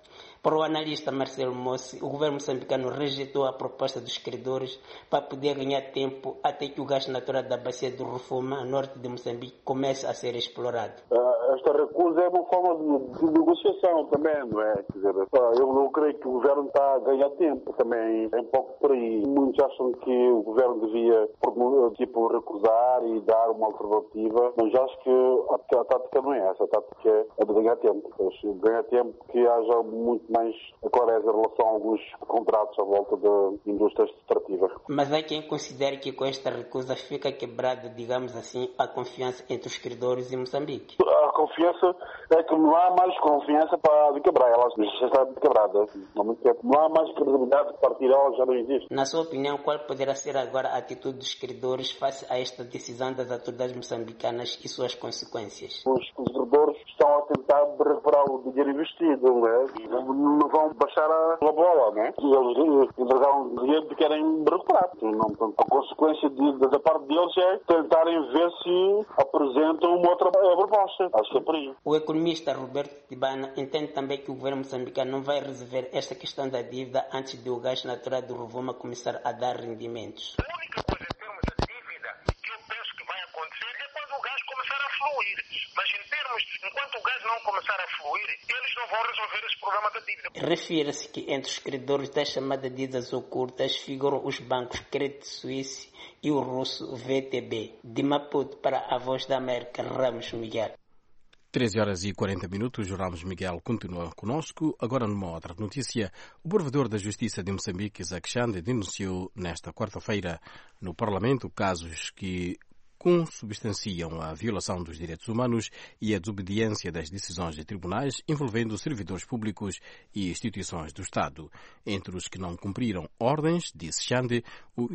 Para o analista Marcelo Mossi, o governo moçambicano rejeitou a proposta dos credores para poder ganhar tempo até que o gás natural da bacia do Rufuma, norte de Moçambique, comece a ser explorado. Esta recusa é uma forma de negociação também, não é? Quer dizer, eu não creio que o governo está a ganhar tempo, também é um pouco por aí. Muitos acham que o governo devia, recusar e dar uma alternativa, mas acho que a tática não é essa, a tática é de ganhar tempo. Ganhar tempo que haja muito mais clareza em relação a alguns contratos à volta de indústrias extrativas. Mas há quem considere que com esta recusa fica quebrada, digamos assim, a confiança entre os credores e Moçambique. A confiança é que não há mais confiança para quebrar, ela já está quebrada. Não há mais credibilidade para partir, ela já não existe. Na sua opinião, qual poderá ser agora a atitude dos credores face a esta decisão das autoridades moçambicanas e suas consequências? Os credores estão a tentar recuperar o dinheiro investido, não é? Não vão baixar a bola, não é? Eles entregaram o dinheiro que querem recuperar. A consequência da parte deles é tentarem ver se apresentam uma outra proposta. Acho que é por aí. O economista Roberto Tibana entende também que o governo moçambicano não vai resolver esta questão da dívida antes de o gás natural do Rovuma começar a dar rendimentos. A única coisa em termos de dívida que eu penso que vai acontecer é quando o gás começar a fluir. Mas enquanto o gás não começar a fluir, eles não vão resolver esse problema da dívida. Refere-se que entre os credores das chamadas dívidas ocultas figuram os bancos Credit Suisse e o russo VTB. De Maputo para a Voz da América, Ramos Miguel. 13h40, Ramos Miguel continua conosco. Agora numa outra notícia, o provedor da Justiça de Moçambique, Isaac Xande, denunciou nesta quarta-feira no Parlamento casos que consubstanciam a violação dos direitos humanos e a desobediência das decisões de tribunais envolvendo servidores públicos e instituições do Estado. Entre os que não cumpriram ordens, disse Xande,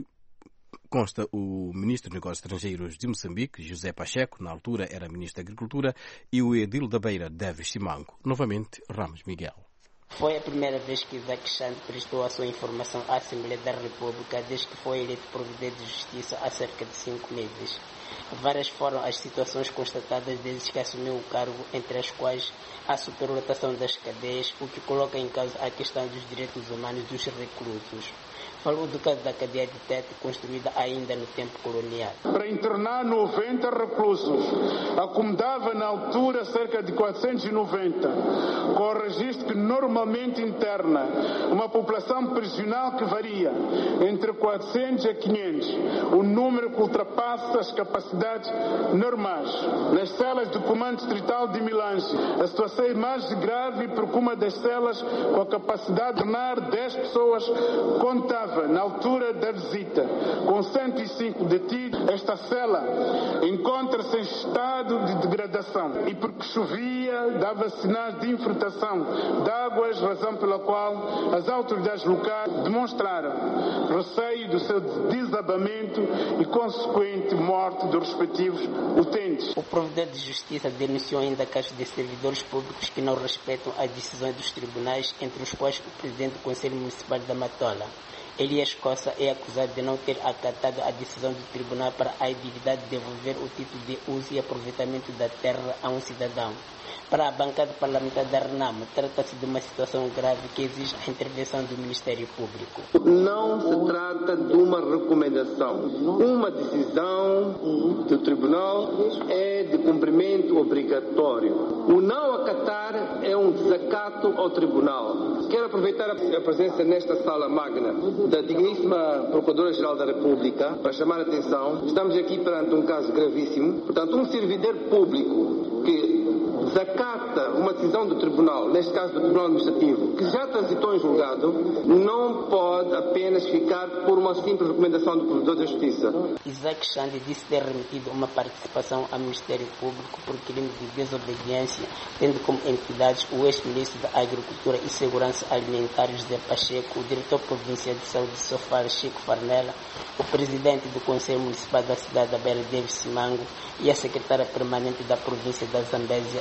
consta o ministro de Negócios Estrangeiros de Moçambique, José Pacheco, na altura era ministro da Agricultura, e o edil da Beira, Davis Simango. Novamente, Ramos Miguel. Foi a primeira vez que Isaac Xande prestou a sua informação à Assembleia da República desde que foi eleito provedor de Justiça há cerca de 5 meses. Várias foram as situações constatadas desde que assumiu o cargo, entre as quais a superlotação das cadeias, o que coloca em causa a questão dos direitos humanos dos reclusos. Falou do caso da cadeia de Tete, construída ainda no tempo colonial. Para internar 90 reclusos, acomodava na altura cerca de 490, com o registro que normalmente interna uma população prisional que varia entre 400 e 500, um número que ultrapassa as capacidades normais. Nas celas do Comando Distrital de Milange, a situação é mais grave porque uma das celas com a capacidade de internar 10 pessoas contava na altura da visita, com 105 detidos. Esta cela encontra-se em estado de degradação e porque chovia dava sinais de infiltração de águas, razão pela qual as autoridades locais demonstraram receio do seu desabamento e consequente morte dos respectivos utentes. O provedor de Justiça denunciou ainda casos de servidores públicos que não respeitam as decisões dos tribunais, entre os quais o presidente do Conselho Municipal da Matola. Elias Costa é acusado de não ter acatado a decisão do tribunal para a habilidade de devolver o título de uso e aproveitamento da terra a um cidadão. Para a bancada parlamentar da Renamo, trata-se de uma situação grave que exige a intervenção do Ministério Público. Não se trata de uma recomendação. Uma decisão do tribunal é de cumprimento obrigatório. O não acatar é um desacato ao tribunal. Quero aproveitar a presença nesta sala magna da digníssima Procuradora-Geral da República para chamar a atenção. Estamos aqui perante um caso gravíssimo. Portanto, um servidor público que desacata uma decisão do tribunal, neste caso do Tribunal Administrativo, que já transitou em julgado, não pode apenas ficar por uma simples recomendação do Provedor da Justiça. Isaac Xande disse ter remetido uma participação ao Ministério Público por crime de desobediência, tendo como entidades o ex-ministro da Agricultura e Segurança Alimentar, José Pacheco, o diretor provincial de saúde de Sofala, Chico Farnella, o presidente do Conselho Municipal da cidade da Beira, Davis Simango, e a secretária permanente da província da Zambésia,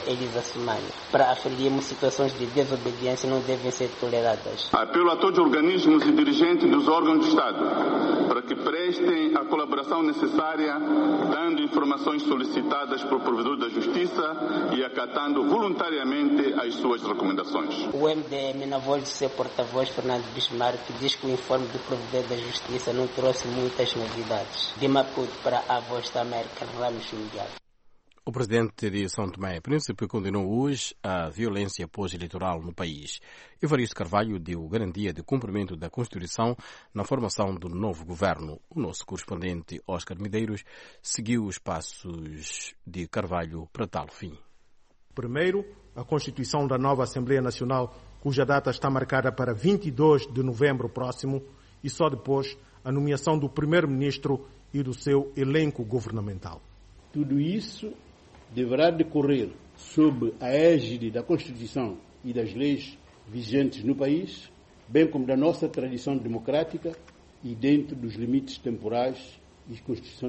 Elisa Simani. Para a Frelimo, situações de desobediência não devem ser toleradas. Apelo a todos os organismos e dirigentes dos órgãos do Estado para que prestem a colaboração necessária, dando informações solicitadas pelo provedor da Justiça e acatando voluntariamente as suas recomendações. O MDM, na voz do seu porta-voz, Fernando Bismarck, diz que o informe do provedor da Justiça não trouxe muitas novidades. De Maputo para a Voz da América, Ramos Miguel. O presidente de São Tomé e Príncipe condenou hoje a violência pós-eleitoral no país. Evaristo Carvalho deu garantia de cumprimento da Constituição na formação do novo governo. O nosso correspondente Oscar Medeiros seguiu os passos de Carvalho para tal fim. Primeiro, a Constituição da nova Assembleia Nacional, cuja data está marcada para 22 de novembro próximo, e só depois a nomeação do primeiro-ministro e do seu elenco governamental. Tudo isso deverá decorrer sob a égide da Constituição e das leis vigentes no país, bem como da nossa tradição democrática e dentro dos limites temporais e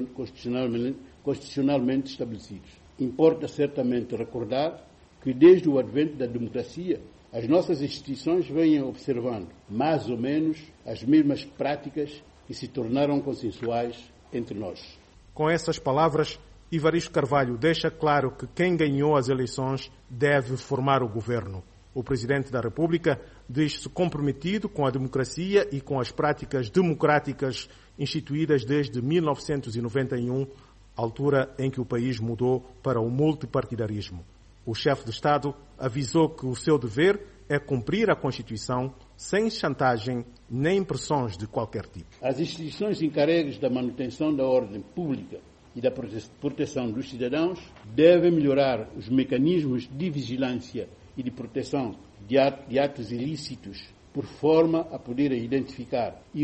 constitucionalmente estabelecidos. Importa certamente recordar que desde o advento da democracia, as nossas instituições vêm observando, mais ou menos, as mesmas práticas que se tornaram consensuais entre nós. Com essas palavras, Evaristo Carvalho deixa claro que quem ganhou as eleições deve formar o governo. O Presidente da República diz-se comprometido com a democracia e com as práticas democráticas instituídas desde 1991, altura em que o país mudou para o multipartidarismo. O chefe de Estado avisou que o seu dever é cumprir a Constituição sem chantagem nem pressões de qualquer tipo. As instituições encarregues da manutenção da ordem pública e da proteção dos cidadãos devem melhorar os mecanismos de vigilância e de proteção de atos ilícitos, por forma a poder identificar e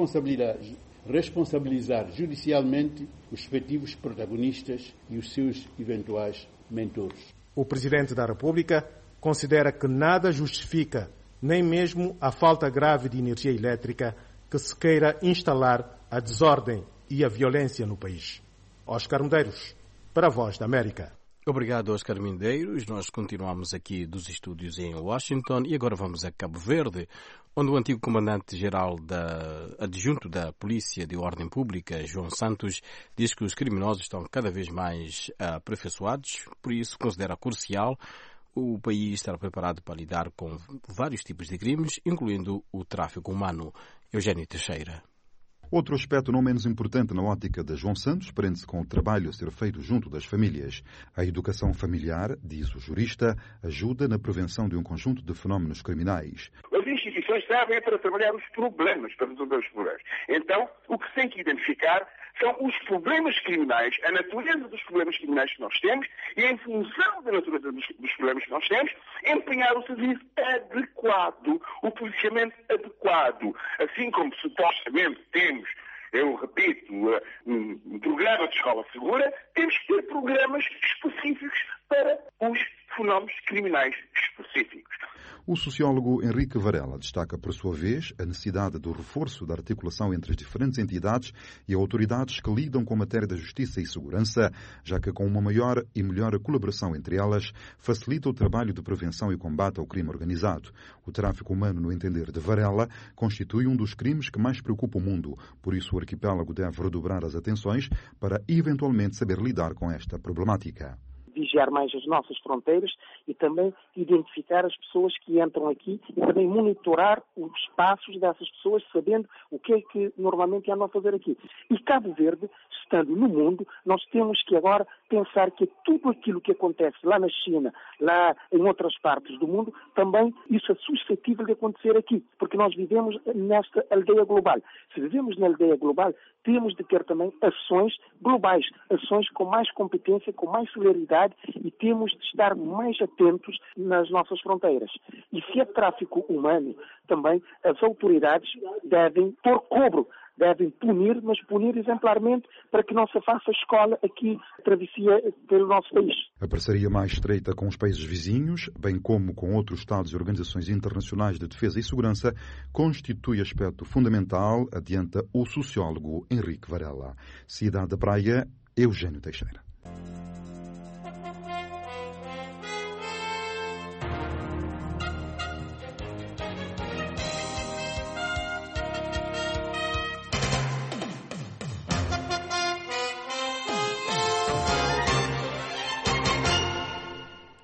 responsabilizar judicialmente os respectivos protagonistas e os seus eventuais mentores. O Presidente da República considera que nada justifica, nem mesmo a falta grave de energia elétrica, que se queira instalar a desordem e a violência no país. Oscar Medeiros, para a Voz da América. Obrigado, Oscar Medeiros. Nós continuamos aqui dos estúdios em Washington e agora vamos a Cabo Verde, onde o antigo comandante-geral adjunto da Polícia de Ordem Pública, João Santos, diz que os criminosos estão cada vez mais aperfeiçoados, por isso considera crucial o país estar preparado para lidar com vários tipos de crimes, incluindo o tráfico humano. Eugênio Teixeira. Outro aspecto não menos importante na ótica de João Santos prende-se com o trabalho a ser feito junto das famílias. A educação familiar, diz o jurista, ajuda na prevenção de um conjunto de fenómenos criminais. As instituições servem para trabalhar os problemas, para resolver os problemas. Então, o que se tem que identificar são os problemas criminais, a natureza dos problemas criminais que nós temos e, em função da natureza dos problemas que nós temos, empenhar o serviço adequado, o policiamento adequado. Assim como supostamente temos, eu repito, um programa de escola segura, temos que ter programas específicos para os fenómenos criminais específicos. O sociólogo Henrique Varela destaca, por sua vez, a necessidade do reforço da articulação entre as diferentes entidades e autoridades que lidam com a matéria da justiça e segurança, já que com uma maior e melhor colaboração entre elas, facilita o trabalho de prevenção e combate ao crime organizado. O tráfico humano, no entender de Varela, constitui um dos crimes que mais preocupa o mundo. Por isso, o arquipélago deve redobrar as atenções para, eventualmente, saber lidar com esta problemática. Vigiar mais as nossas fronteiras e também identificar as pessoas que entram aqui e também monitorar os passos dessas pessoas, sabendo o que é que normalmente andam a fazer aqui. E Cabo Verde, estando no mundo, nós temos que agora pensar que tudo aquilo que acontece lá na China, lá em outras partes do mundo, também isso é suscetível de acontecer aqui, porque nós vivemos nesta aldeia global. Se vivemos na aldeia global, temos de ter também ações globais, ações com mais competência, com mais celeridade e temos de estar mais atentos nas nossas fronteiras. E se é tráfico humano, também as autoridades devem pôr cobro, devem punir, mas punir exemplarmente para que não se faça escola aqui, a travessia pelo nosso país. A parceria mais estreita com os países vizinhos, bem como com outros Estados e organizações internacionais de defesa e segurança, constitui aspecto fundamental, adianta o sociólogo Henrique Varela. Cidade da Praia, Eugênio Teixeira.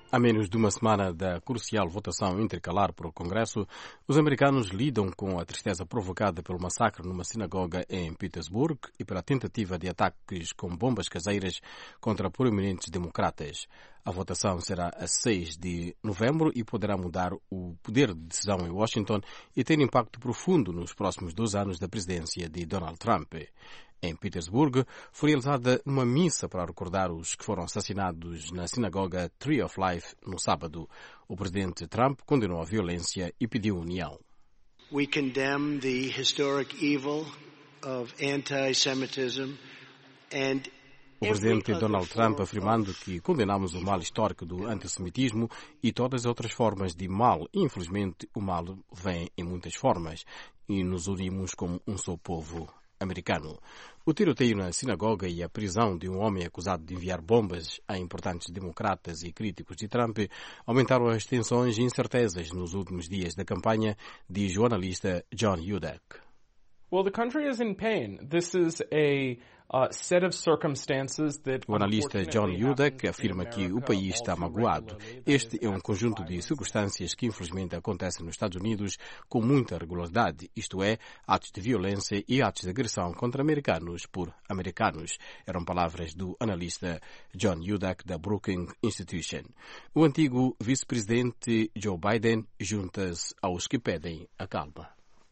A menos de uma semana da crucial votação intercalar para o Congresso, os americanos lidam com a tristeza provocada pelo massacre numa sinagoga em Petersburg e pela tentativa de ataques com bombas caseiras contra proeminentes democratas. A votação será a 6 de novembro e poderá mudar o poder de decisão em Washington e ter impacto profundo nos próximos 2 anos da presidência de Donald Trump. Em Petersburg, foi realizada uma missa para recordar os que foram assassinados na sinagoga Tree of Life no sábado. O presidente Trump condenou a violência e pediu união. We condemn the historic evil of anti-Semitism and o presidente Donald Trump afirmando que condenamos o mal histórico do antissemitismo e todas as outras formas de mal. Infelizmente, o mal vem em muitas formas e nos unimos como um só povo americano. O tiroteio na sinagoga e a prisão de um homem acusado de enviar bombas a importantes democratas e críticos de Trump aumentaram as tensões e incertezas nos últimos dias da campanha, diz o analista John Udak. Well, the country is in pain. This is a set of circumstances that o analista John Udak afirma que o país está magoado. Este é um conjunto de circunstâncias que infelizmente acontecem nos Estados Unidos com muita regularidade, isto é, atos de violência e atos de agressão contra americanos por americanos. Eram palavras do analista John Udak da Brookings Institution. O antigo vice-presidente Joe Biden junta-se aos que pedem a calma.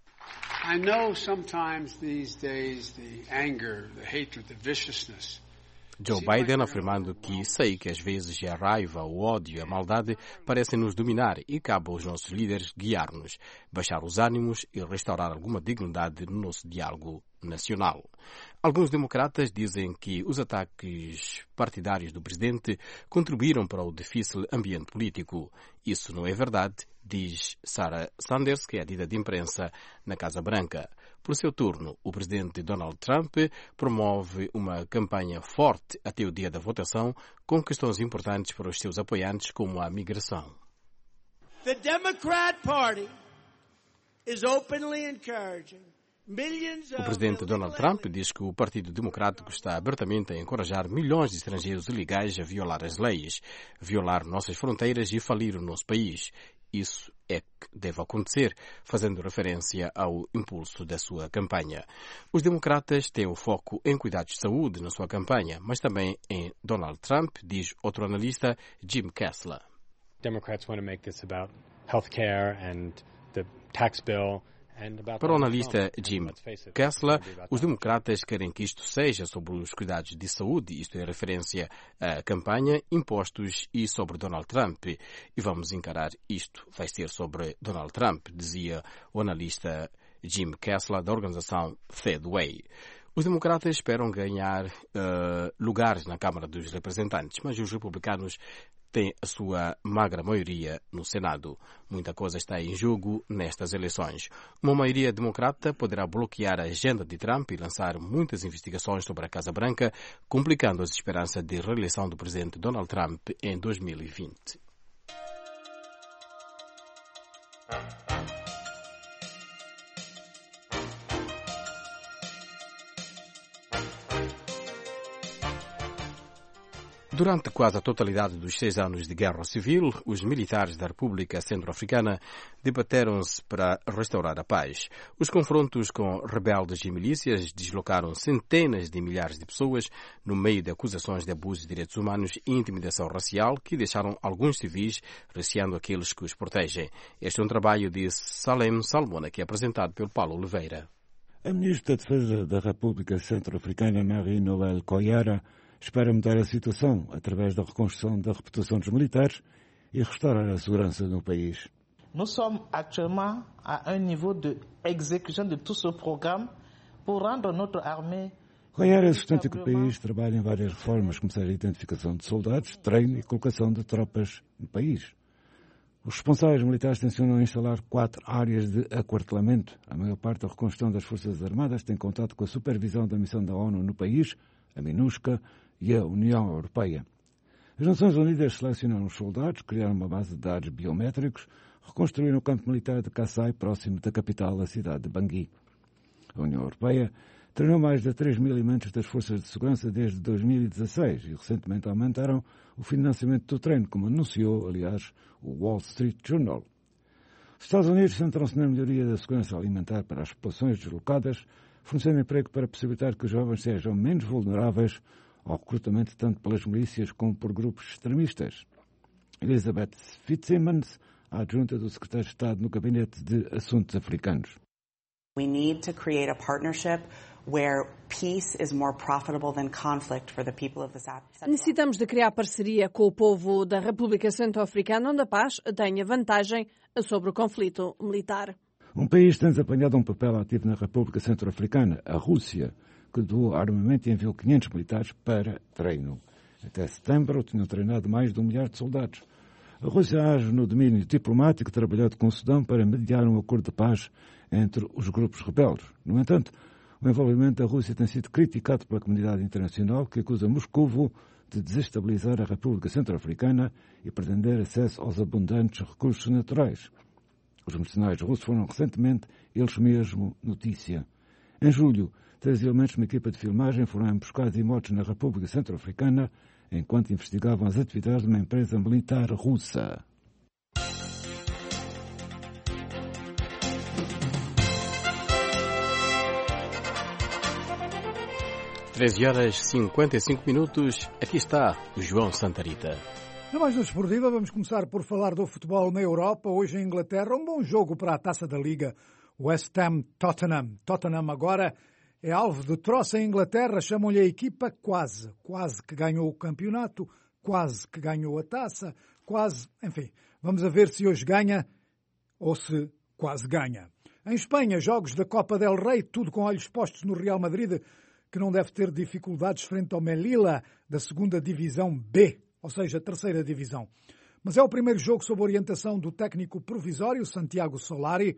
I know sometimes these days the anger, the hatred, the viciousness. Joe Biden afirmando que sei que às vezes a raiva, o ódio e a maldade parecem nos dominar e cabe aos nossos líderes guiar-nos, baixar os ânimos e restaurar alguma dignidade no nosso diálogo nacional. Alguns democratas dizem que os ataques partidários do presidente contribuíram para o difícil ambiente político. Isso não é verdade, diz Sarah Sanders, que é a líder de imprensa na Casa Branca. Por seu turno, o presidente Donald Trump promove uma campanha forte até o dia da votação, com questões importantes para os seus apoiantes, como a migração. The Democrat Party is openly encouraging. O presidente Donald Trump diz que o Partido Democrático está abertamente a encorajar milhões de estrangeiros ilegais a violar as leis, violar nossas fronteiras e falir o nosso país. Isso é que deve acontecer, fazendo referência ao impulso da sua campanha. Os democratas têm o foco em cuidados de saúde na sua campanha, mas também em Donald Trump, diz outro analista, Jim Kessler. Democrats want to make this about health care and the tax bill. Para o analista Jim Kessler, os democratas querem que isto seja sobre os cuidados de saúde, isto é referência à campanha, impostos e sobre Donald Trump. E vamos encarar isto, vai ser sobre Donald Trump, dizia o analista Jim Kessler da organização Fedway. Os democratas esperam ganhar lugares na Câmara dos Representantes, mas os republicanos têm a sua magra maioria no Senado. Muita coisa está em jogo nestas eleições. Uma maioria democrata poderá bloquear a agenda de Trump e lançar muitas investigações sobre a Casa Branca, complicando as esperanças de reeleição do presidente Donald Trump em 2020. Durante quase a totalidade dos 6 anos de guerra civil, os militares da República Centro-Africana debateram-se para restaurar a paz. Os confrontos com rebeldes e milícias deslocaram centenas de milhares de pessoas no meio de acusações de abuso de direitos humanos e intimidação racial que deixaram alguns civis receando aqueles que os protegem. Este é um trabalho de Salem Salmona, que é apresentado pelo Paulo Oliveira. A ministra da Defesa da República Centro-Africana, Marie-Noëlle Koyara, espera mudar a situação através da reconstrução da reputação dos militares e restaurar a segurança no país. Nous sommes actuellement à un niveau de exécution de tout ce programme pour rendre notre armée. Koyara sustenta que o país trabalha em várias reformas, começar a identificação de soldados, treino e colocação de tropas no país. Os responsáveis militares tencionam instalar 4 áreas de aquartelamento. A maior parte da reconstrução das Forças Armadas tem contato com a supervisão da missão da ONU no país, a MINUSCA e a União Europeia. As Nações Unidas selecionaram os soldados, criaram uma base de dados biométricos, reconstruíram o campo militar de Kassai, próximo da capital, a cidade de Bangui. A União Europeia treinou mais de 3 mil elementos das forças de segurança desde 2016 e recentemente aumentaram o financiamento do treino, como anunciou, aliás, o Wall Street Journal. Os Estados Unidos centram-se na melhoria da segurança alimentar para as populações deslocadas, fornecendo emprego para possibilitar que os jovens sejam menos vulneráveis ao recrutamento tanto pelas milícias como por grupos extremistas. Elizabeth Fitzsimmons, a adjunta do secretário de Estado no Gabinete de Assuntos Africanos. We need to create a partnership where peace is more profitable than conflict for the people of the South. Necessitamos de criar parceria com o povo da República Centro-Africana, onde a paz tenha vantagem sobre o conflito militar. Um país tem desempenhado um papel ativo na República Centro-Africana, a Rússia, que doou armamento e enviou 500 militares para treino. Até setembro tinham treinado mais de 1 milhar de soldados. A Rússia age no domínio diplomático, trabalhando com o Sudão para mediar um acordo de paz entre os grupos rebeldes. No entanto, o envolvimento da Rússia tem sido criticado pela comunidade internacional, que acusa Moscovo de desestabilizar a República Centro-Africana e pretender acesso aos abundantes recursos naturais. Os mercenários russos foram recentemente, eles mesmos, notícia. Em julho, 3 elementos de uma equipa de filmagem foram emboscados e mortos na República Centro-Africana enquanto investigavam as atividades de uma empresa militar russa. Treze horas 55 minutos. Aqui está o João Santarita. Na mais desportiva, vamos começar por falar do futebol na Europa. Hoje em Inglaterra, um bom jogo para a Taça da Liga. West Ham-Tottenham. Tottenham agora é alvo de troça em Inglaterra. Chamam-lhe a equipa quase que ganhou o campeonato, quase que ganhou a taça, enfim. Vamos a ver se hoje ganha ou se quase ganha. Em Espanha, jogos da Copa del Rei, tudo com olhos postos no Real Madrid, que não deve ter dificuldades frente ao Melilla, da 2ª Divisão B, ou seja, a 3ª Divisão. Mas é o primeiro jogo sob orientação do técnico provisório, Santiago Solari.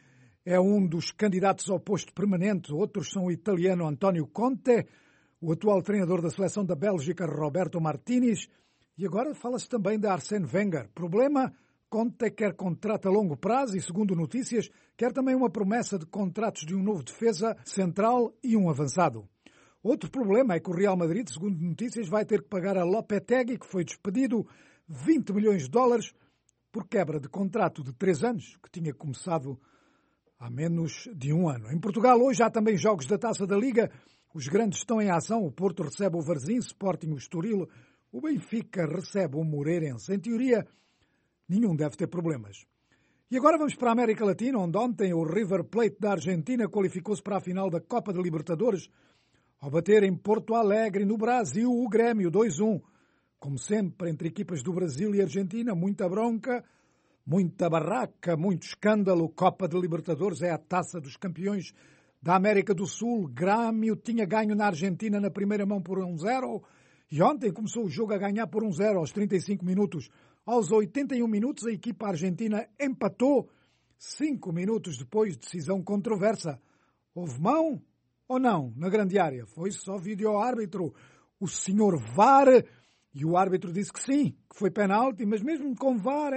É um dos candidatos ao posto permanente. Outros são o italiano António Conte, o atual treinador da seleção da Bélgica, Roberto Martínez, e agora fala-se também de Arsène Wenger. Problema, Conte quer contrato a longo prazo e, segundo notícias, quer também uma promessa de contratos de um novo defesa central e um avançado. Outro problema é que o Real Madrid, segundo notícias, vai ter que pagar a Lopetegui, que foi despedido, 20 milhões de dólares por quebra de contrato de 3 anos, que tinha começado há menos de 1 ano. Em Portugal, hoje há também jogos da Taça da Liga. Os grandes estão em ação. O Porto recebe o Varzim, Sporting o Estoril. O Benfica recebe o Moreirense. Em teoria, nenhum deve ter problemas. E agora vamos para a América Latina, onde ontem o River Plate da Argentina qualificou-se para a final da Copa de Libertadores ao bater em Porto Alegre, no Brasil, o Grêmio 2-1. Como sempre, entre equipas do Brasil e Argentina, muita bronca, muita barraca, muito escândalo. Copa de Libertadores é a taça dos campeões da América do Sul. Grêmio tinha ganho na Argentina na primeira mão por 1-0 e ontem começou o jogo a ganhar por 1-0 aos 35 minutos. Aos 81 minutos a equipa argentina empatou. 5 minutos depois, decisão controversa. Houve mão ou não na grande área? Foi só vídeo-árbitro, o senhor VAR, e o árbitro disse que sim, que foi penalti, mas mesmo com VAR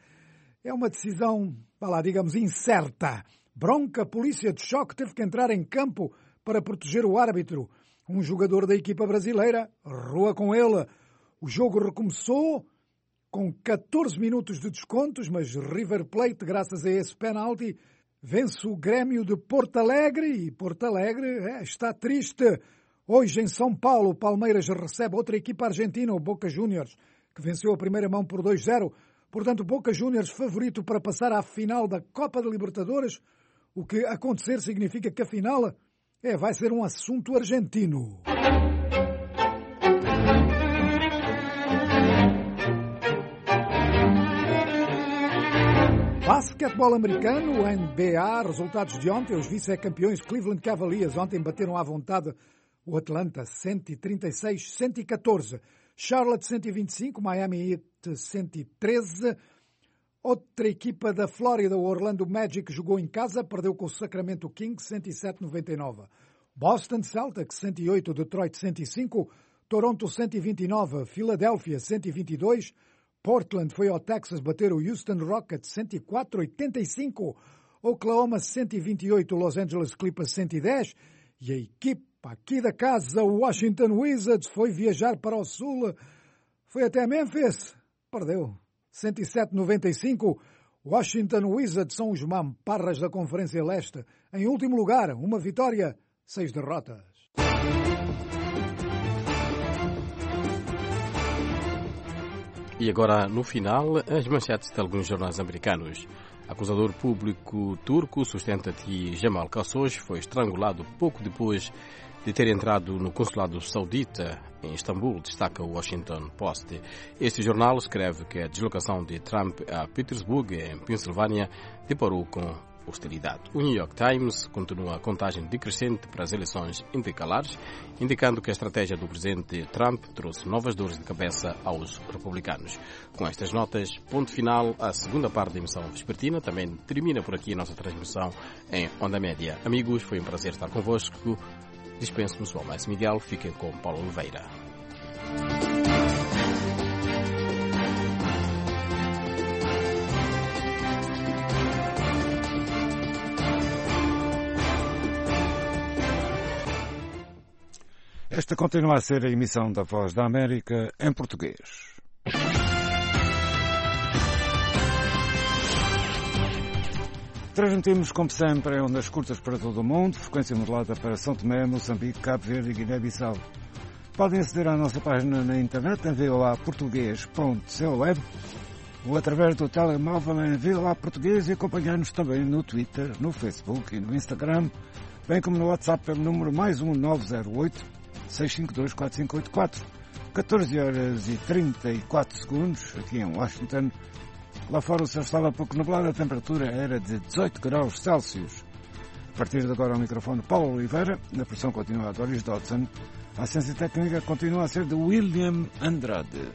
é uma decisão, digamos, incerta. Bronca, polícia de choque teve que entrar em campo para proteger o árbitro. Um jogador da equipa brasileira, rua com ele. O jogo recomeçou com 14 minutos de descontos, mas River Plate, graças a esse penalti, vence o Grêmio de Porto Alegre. E Porto Alegre está triste. Hoje em São Paulo, o Palmeiras recebe outra equipa argentina, o Boca Juniors, que venceu a primeira mão por 2-0. Portanto, Boca Juniors favorito para passar à final da Copa de Libertadores. O que acontecer significa que a final vai ser um assunto argentino. Basquetebol americano, NBA, resultados de ontem. Os vice-campeões Cleveland Cavaliers ontem bateram à vontade o Atlanta 136-114. Charlotte 125, Miami Heat 113. Outra equipa da Flórida, o Orlando Magic, jogou em casa, perdeu com o Sacramento Kings 107-99. Boston Celtics 108, Detroit 105, Toronto 129, Philadelphia 122, Portland foi ao Texas bater o Houston Rockets 104-85, Oklahoma 128, Los Angeles Clippers 110 E a equipa aqui da casa, o Washington Wizards, foi viajar para o Sul, foi até Memphis, perdeu. 107-95, Washington Wizards são os mamparras da Conferência Leste. Em último lugar, uma vitória, 6 derrotas. E agora, no final, as manchetes de alguns jornais americanos. Acusador público turco sustenta que Jamal Khashoggi foi estrangulado pouco depois de ter entrado no consulado saudita em Istambul, destaca o Washington Post. Este jornal escreve que a deslocação de Trump a Pittsburgh, em Pensilvânia, deparou com hostilidade. O New York Times continua a contagem decrescente para as eleições intercalares, indicando que a estratégia do presidente Trump trouxe novas dores de cabeça aos republicanos. Com estas notas, ponto final à segunda parte da emissão vespertina. Também termina por aqui a nossa transmissão em Onda Média. Amigos, foi um prazer estar convosco. Dispenso-me, sou o Márcio Miguel. Fiquem com Paulo Oliveira. Esta continua a ser a emissão da Voz da América em português. Transmitimos, como sempre, em ondas curtas para todo o mundo, frequência modulada para São Tomé, Moçambique, Cabo Verde e Guiné-Bissau. Podem aceder à nossa página na internet em voaportugues.cl ou através do telemóvel em VOA Português e acompanhar-nos também no Twitter, no Facebook e no Instagram, bem como no WhatsApp pelo número +1 908 652 4584. 14 horas e 34 segundos, aqui em Washington. Lá fora o céu estava pouco nublado, a temperatura era de 18 graus Celsius. A partir de agora ao microfone Paulo Oliveira, na produção continua a Doris Dodson. A assistência técnica continua a ser de William Andrade.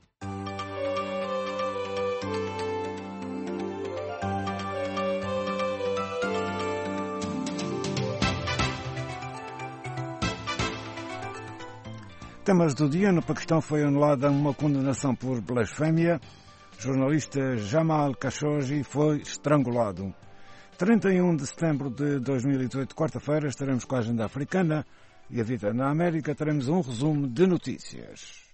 Temas do dia. No Paquistão foi anulada uma condenação por blasfémia. Jornalista Jamal Khashoggi foi estrangulado. 31 de setembro de 2018, quarta-feira, estaremos com a agenda africana e a vida na América. Teremos um resumo de notícias.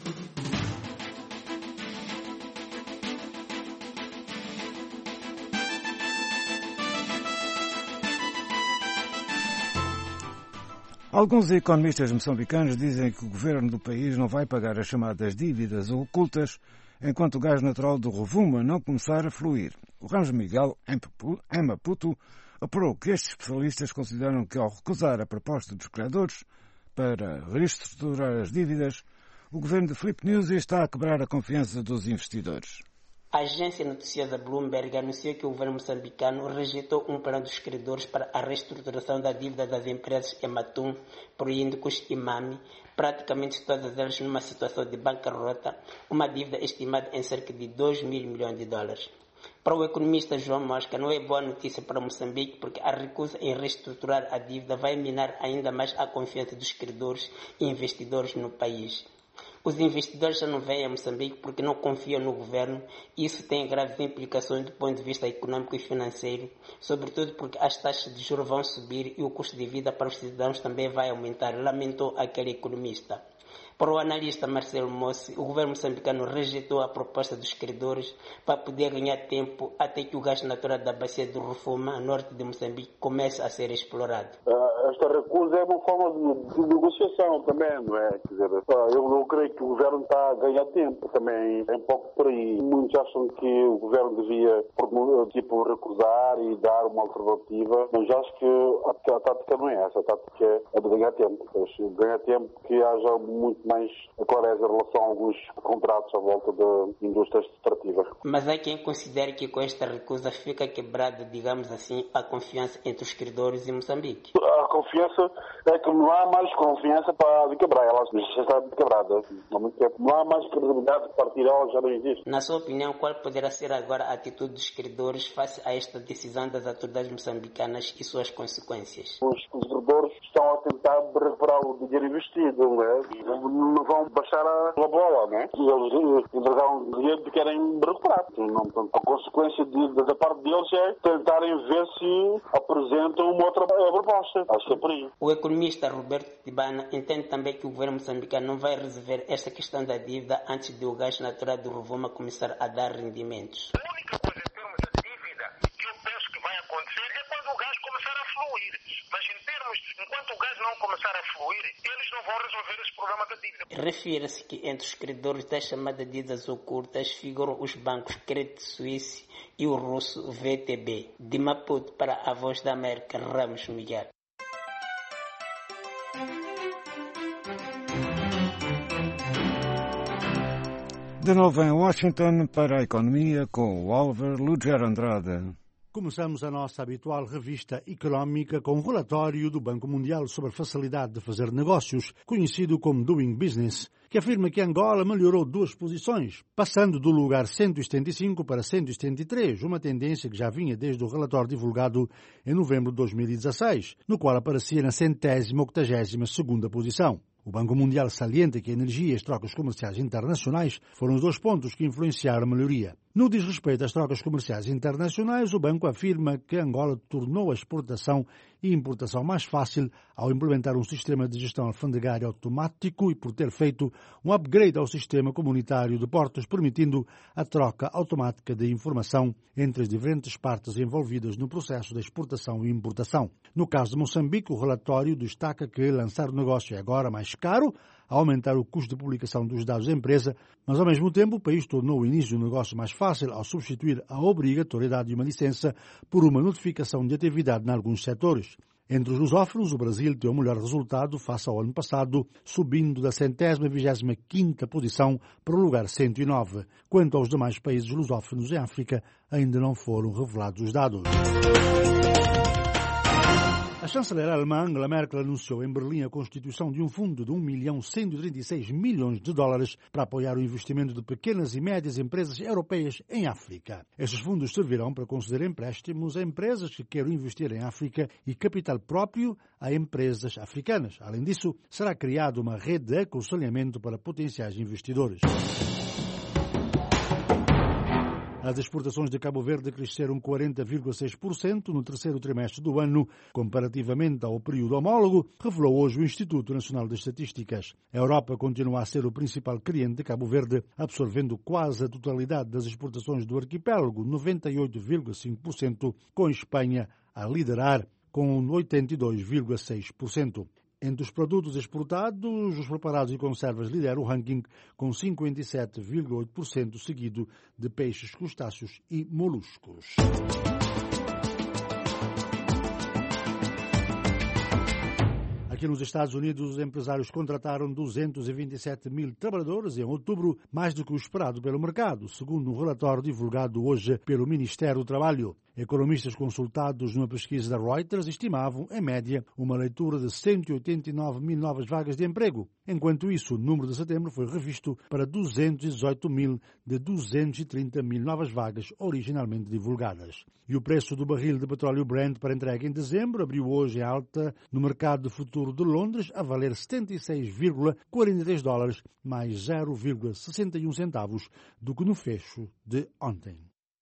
Alguns economistas moçambicanos dizem que o governo do país não vai pagar as chamadas dívidas ocultas enquanto o gás natural do Rovuma não começar a fluir. O Ramos Miguel, em Maputo, apurou que estes especialistas consideram que, ao recusar a proposta dos criadores para reestruturar as dívidas, o governo de Filipe Nyusi está a quebrar a confiança dos investidores. A agência noticiosa Bloomberg anunciou que o governo moçambicano rejeitou um plano dos credores para a reestruturação da dívida das empresas Ematum, Proíndicos e Mami, praticamente todas elas numa situação de bancarrota, uma dívida estimada em cerca de 2 mil milhões de dólares. Para o economista João Mosca, não é boa notícia para Moçambique porque a recusa em reestruturar a dívida vai minar ainda mais a confiança dos credores e investidores no país. Os investidores já não vêm a Moçambique porque não confiam no governo e isso tem graves implicações do ponto de vista econômico e financeiro, sobretudo porque as taxas de juros vão subir e o custo de vida para os cidadãos também vai aumentar, lamentou aquele economista. Para o analista Marcelo Mossi, o governo moçambicano rejeitou a proposta dos credores para poder ganhar tempo até que o gás natural da bacia do Rovuma, norte de Moçambique, comece a ser explorado. Esta recusa é uma forma de negociação também, não é? Quer dizer, eu não creio que o governo está a ganhar tempo, também é um pouco por aí. Muitos acham que o governo devia, recusar e dar uma alternativa, mas acho que a tática não é essa, a tática é de ganhar tempo. Ganhar tempo que haja muito mais clareza em relação a alguns contratos à volta de indústrias extrativas. Mas há quem considere que com esta recusa fica quebrada, digamos assim, a confiança entre os credores e Moçambique. A confiança é que não há mais confiança para quebrar, ela já está quebrada há muito tempo. Não há mais credibilidade de partir, ela já não existe. Na sua opinião, qual poderá ser agora a atitude dos credores face a esta decisão das autoridades moçambicanas e suas consequências? Os credores estão a tentar recuperar o dinheiro investido, não é? Não vão baixar a bola, não é? Eles entregaram o dinheiro que querem recuperar. A consequência da parte deles é tentarem ver se apresentam uma outra proposta. Acho que Começa por aí. O economista Roberto Tibana entende também que o governo moçambicano não vai resolver esta questão da dívida antes de o gás natural do Rovuma começar a dar rendimentos. A única coisa em termos de dívida que eu penso que vai acontecer é quando o gás começar a fluir. Mas enquanto o gás não começar a fluir, eles não vão resolver esse problema da dívida. Refere-se que entre os credores das chamadas dívidas ocultas figuram os bancos Credit Suisse e o russo VTB. De Maputo para a Voz da América, Ramos Miguel. De novo em Washington para a economia com o Álvaro Lugero Andrade. Começamos a nossa habitual revista económica com um relatório do Banco Mundial sobre a facilidade de fazer negócios, conhecido como Doing Business, que afirma que Angola melhorou 2 posições, passando do lugar 175 para 173, uma tendência que já vinha desde o relatório divulgado em novembro de 2016, no qual aparecia na 182ª posição. O Banco Mundial salienta que a energia e as trocas comerciais internacionais foram os 2 pontos que influenciaram a melhoria. No que diz respeito às trocas comerciais internacionais, o banco afirma que Angola tornou a exportação e importação mais fácil ao implementar um sistema de gestão alfandegária automático e por ter feito um upgrade ao sistema comunitário de portos, permitindo a troca automática de informação entre as diferentes partes envolvidas no processo de exportação e importação. No caso de Moçambique, o relatório destaca que lançar o negócio é agora mais caro, a aumentar o custo de publicação dos dados da empresa, mas ao mesmo tempo o país tornou o início do negócio mais fácil ao substituir a obrigatoriedade de uma licença por uma notificação de atividade em alguns setores. Entre os lusófonos, o Brasil tem o melhor resultado face ao ano passado, subindo da 125ª posição para o lugar 109. Quanto aos demais países lusófonos em África, ainda não foram revelados os dados. A chanceler alemã Angela Merkel anunciou em Berlim a constituição de um fundo de $1.136 milhões para apoiar o investimento de pequenas e médias empresas europeias em África. Estes fundos servirão para conceder empréstimos a empresas que queiram investir em África e capital próprio a empresas africanas. Além disso, será criada uma rede de aconselhamento para potenciais investidores. As exportações de Cabo Verde cresceram 40,6% no terceiro trimestre do ano, comparativamente ao período homólogo, revelou hoje o Instituto Nacional de Estatísticas. A Europa continua a ser o principal cliente de Cabo Verde, absorvendo quase a totalidade das exportações do arquipélago, 98,5%, com Espanha a liderar com 82,6%. Entre os produtos exportados, os preparados e conservas lideram o ranking com 57,8%, seguido de peixes, crustáceos e moluscos. Aqui nos Estados Unidos, os empresários contrataram 227 mil trabalhadores em outubro, mais do que o esperado pelo mercado, segundo um relatório divulgado hoje pelo Ministério do Trabalho. Economistas consultados numa pesquisa da Reuters estimavam, em média, uma leitura de 189 mil novas vagas de emprego. Enquanto isso, o número de setembro foi revisto para 218 mil de 230 mil novas vagas originalmente divulgadas. E o preço do barril de petróleo Brent para entrega em dezembro abriu hoje em alta no mercado de futuro de Londres a valer $76,43, mais 0,61 centavos do que no fecho de ontem.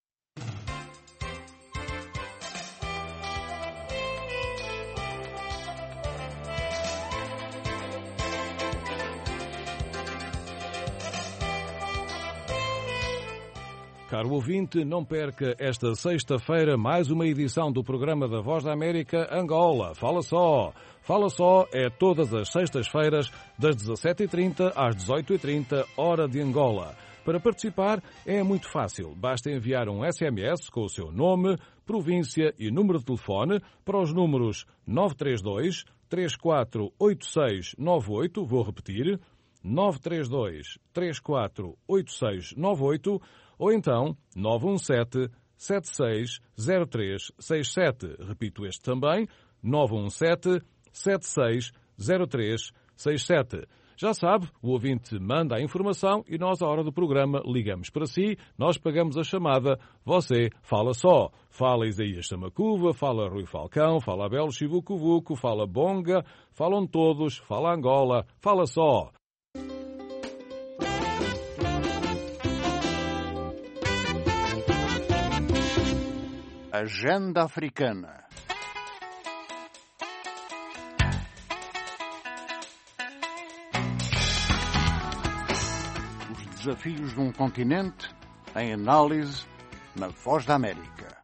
Caro ouvinte, não perca esta sexta-feira mais uma edição do programa da Voz da América Angola. Fala só! Fala só é todas as sextas-feiras, das 17h30 às 18h30, hora de Angola. Para participar é muito fácil. Basta enviar um SMS com o seu nome, província e número de telefone para os números 932 348698, vou repetir, 932 348698, ou então 917-760367. Repito este também, 917-760367. Já sabe, o ouvinte manda a informação e nós, à hora do programa, ligamos para si, nós pagamos a chamada, você fala só. Fala Isaías Samacuva, fala Rui Falcão, fala Abel Chivucovuco, fala Bonga, falam todos, fala Angola, fala só. Agenda Africana. desafios de um continente em análise na Voz da América.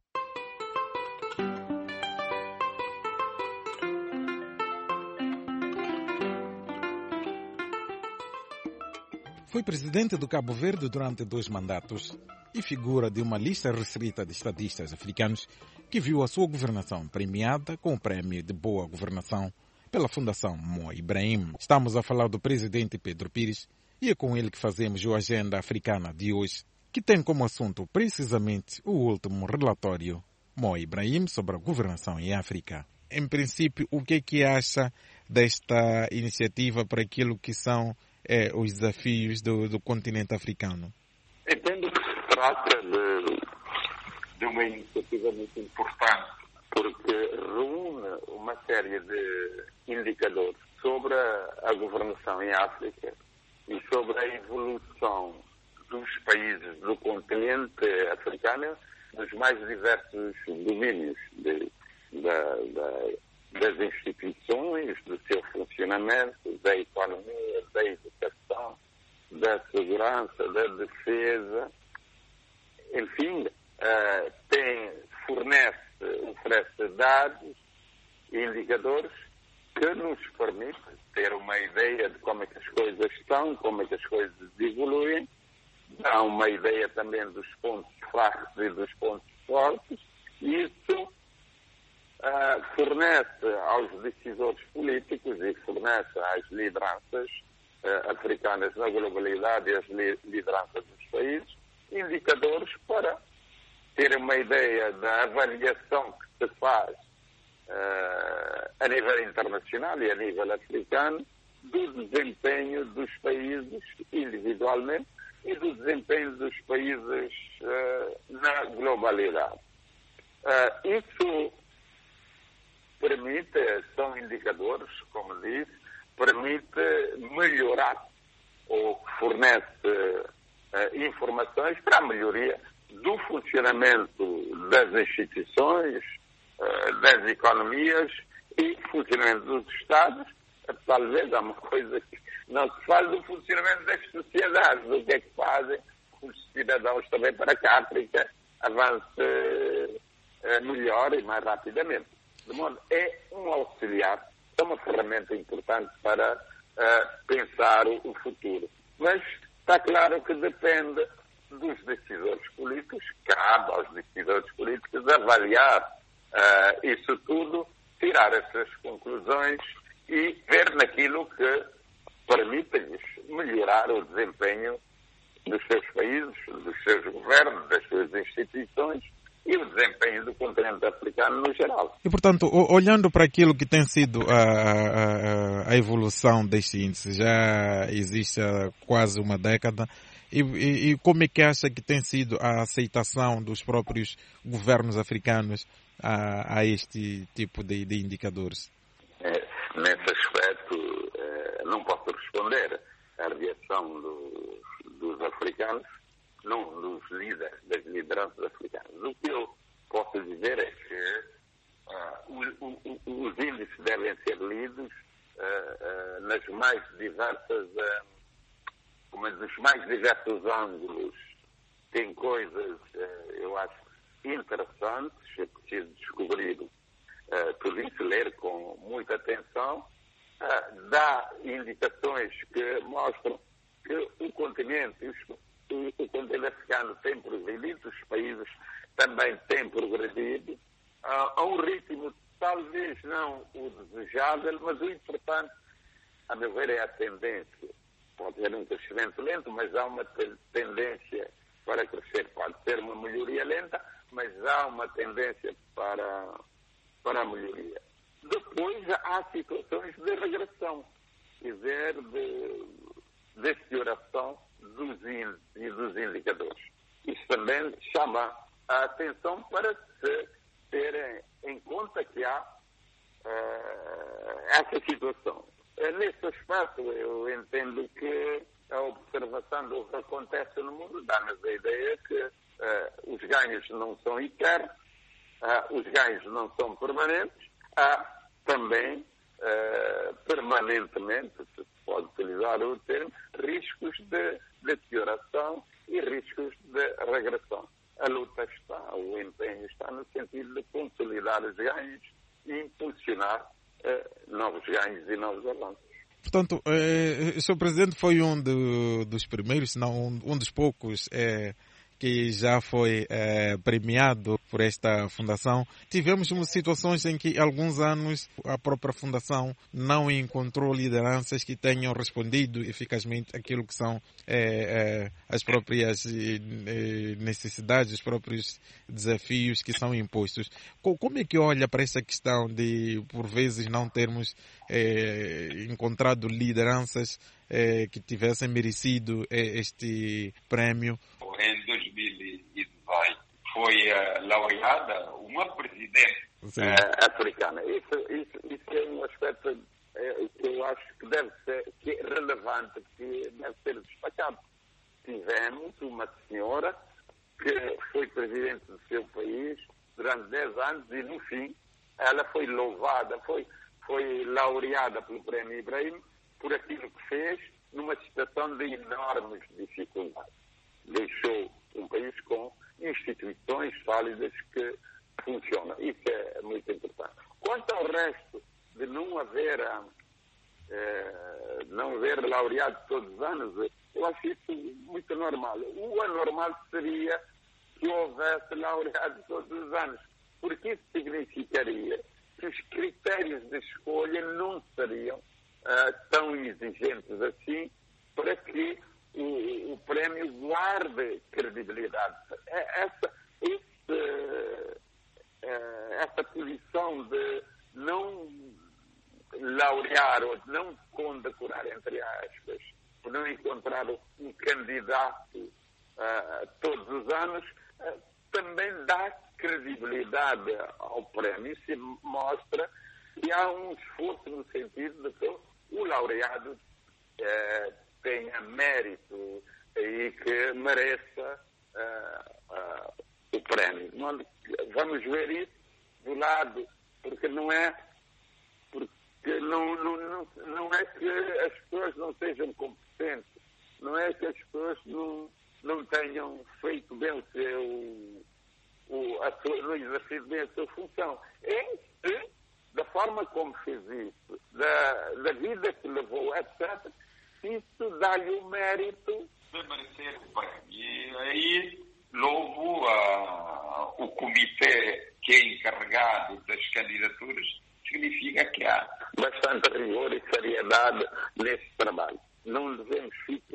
Foi presidente do Cabo Verde durante 2 mandatos e figura de uma lista restrita de estadistas africanos que viu a sua governação premiada com o Prémio de Boa Governação pela Fundação Mo Ibrahim. Estamos a falar do presidente Pedro Pires e é com ele que fazemos a Agenda Africana de hoje, que tem como assunto precisamente o último relatório Mo Ibrahim sobre a governação em África. Em princípio, o que é que acha desta iniciativa para aquilo que são os desafios do continente africano? Entendo que se trata de uma iniciativa muito importante, porque reúne uma série de indicadores sobre a governação em África e sobre a evolução dos países do continente africano nos mais diversos domínios das instituições, do seu funcionamento, da economia, da educação, da segurança, da defesa, enfim, oferece dados e indicadores que nos permitem ter uma ideia de como é que as coisas estão, como é que as coisas evoluem, dá uma ideia também dos pontos fracos e dos pontos fortes, e isso fornece aos decisores políticos e fornece às lideranças africanas na globalidade e às lideranças dos países indicadores para terem uma ideia da avaliação que se faz a nível internacional e a nível africano do desempenho dos países individualmente e do desempenho dos países na globalidade. Isso são indicadores, como disse, permite melhorar ou fornece informações para a melhoria do funcionamento das instituições, das economias e funcionamento dos Estados. Talvez há uma coisa que não se fala do funcionamento das sociedades, o que é que fazem os cidadãos também para que a África avance melhor e mais rapidamente. De modo, é um auxiliar, é uma ferramenta importante para pensar o futuro. Mas está claro que depende dos decisores políticos, cabe aos decisores políticos avaliar isso tudo, tirar essas conclusões e ver naquilo que permite-lhes melhorar o desempenho dos seus países, dos seus governos, das suas instituições e o desempenho do continente africano no geral. E, portanto, olhando para aquilo que tem sido a evolução deste índice, já existe há quase uma década, e como é que acha que tem sido a aceitação dos próprios governos africanos a este tipo de indicadores? Nesse aspecto, não posso responder à reação dos africanos, não dos líderes, das lideranças africanas. O que eu posso dizer é que os índices devem ser lidos nas mais diversas, nos mais diversos ângulos. Tem coisas, eu acho, interessantes, é preciso descobrir tudo isso, ler com muita atenção, dá indicações que mostram que o continente africano tem progredido, os países também têm progredido, a um ritmo talvez não o desejável, mas o importante, a meu ver, é a tendência. Pode ser um crescimento lento, mas há uma tendência para crescer. Pode ser uma melhoria lenta, mas há uma tendência para a melhoria. Depois há situações de regressão, quer dizer, de deterioração dos índices e dos indicadores. Isso também chama a atenção para se ter em conta que há essa situação. Nesse aspecto, eu entendo que a observação do que acontece no mundo dá-nos a ideia que os ganhos não são eternos, os ganhos não são permanentes, também permanentemente, se pode utilizar o termo, riscos de deterioração e riscos de regressão. A luta está, o empenho está no sentido de consolidar os ganhos e impulsionar novos ganhos e novos avanços. Portanto, o Sr. Presidente foi um dos primeiros, se não um dos poucos, que já foi premiado por esta fundação. Tivemos situações em que, há alguns anos, a própria fundação não encontrou lideranças que tenham respondido eficazmente àquilo que são as próprias necessidades, os próprios desafios que são impostos. Como é que olha para essa questão de, por vezes, não termos encontrado lideranças que tivessem merecido este prémio? Em 2018 foi laureada uma presidente africana. Isso é um aspecto que eu acho que deve ser relevante, que deve ser destacado. Tivemos uma senhora que foi presidente do seu país durante 10 anos e, no fim, ela foi louvada, foi laureada pelo Prémio Ibrahim por aquilo que fez numa situação de enormes dificuldades. Deixou um país com instituições sólidas que funcionam. Isso é muito importante. Quanto ao resto de não haver laureado todos os anos, eu acho isso muito normal. O anormal seria que houvesse laureado todos os anos, porque isso significaria que os critérios de escolha não seriam tão exigentes assim para que o prémio guarde credibilidade. Essa posição de não laurear ou de não condecorar, entre aspas, por não encontrar um candidato todos os anos, também dá credibilidade ao prémio. Se mostra que há um esforço no sentido de que o laureado tenha mérito e que mereça o prémio. Vamos ver isso do lado, porque não é que as pessoas não sejam competentes, não é que as pessoas não tenham feito bem o seu não exercido bem a sua função. É que, da forma como fez isso, da vida que levou, etc., isso dá-lhe o mérito de merecer o prémio. E aí louvo o comitê que é encarregado das candidaturas. Significa que há bastante rigor e seriedade nesse trabalho. Não devemos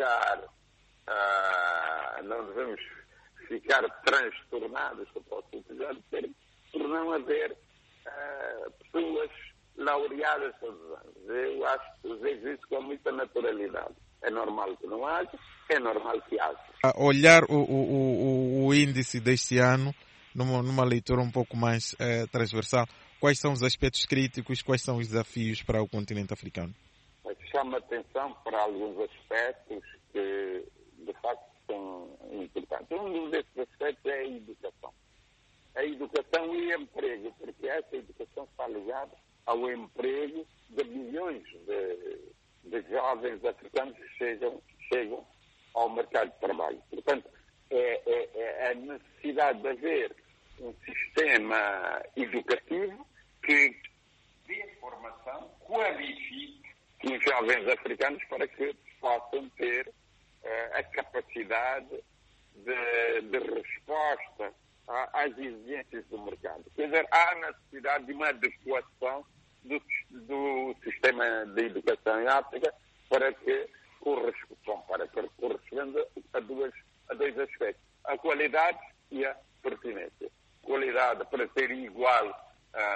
ficar transtornados, que eu posso utilizar o termo, por não haver pessoas laureadas todos os anos. Eu acho que vejo isso com muita naturalidade. É normal que não haja, é normal que haja. Olhar o índice deste ano, numa leitura um pouco mais transversal, quais são os aspectos críticos, quais são os desafios para o continente africano? Chama atenção para alguns aspectos que, de facto, são importantes. Um desses aspectos é a educação. A educação e emprego, porque essa educação está ligada ao emprego de milhões de jovens africanos que chegam ao mercado de trabalho. Portanto, é a necessidade de haver um sistema educativo que dê formação, qualifique os jovens africanos para que possam ter a capacidade de resposta às exigências do mercado. Quer dizer, há necessidade de uma adequação do sistema de educação em África para que corresponda a dois aspectos: a qualidade e a pertinência. Qualidade para ser igual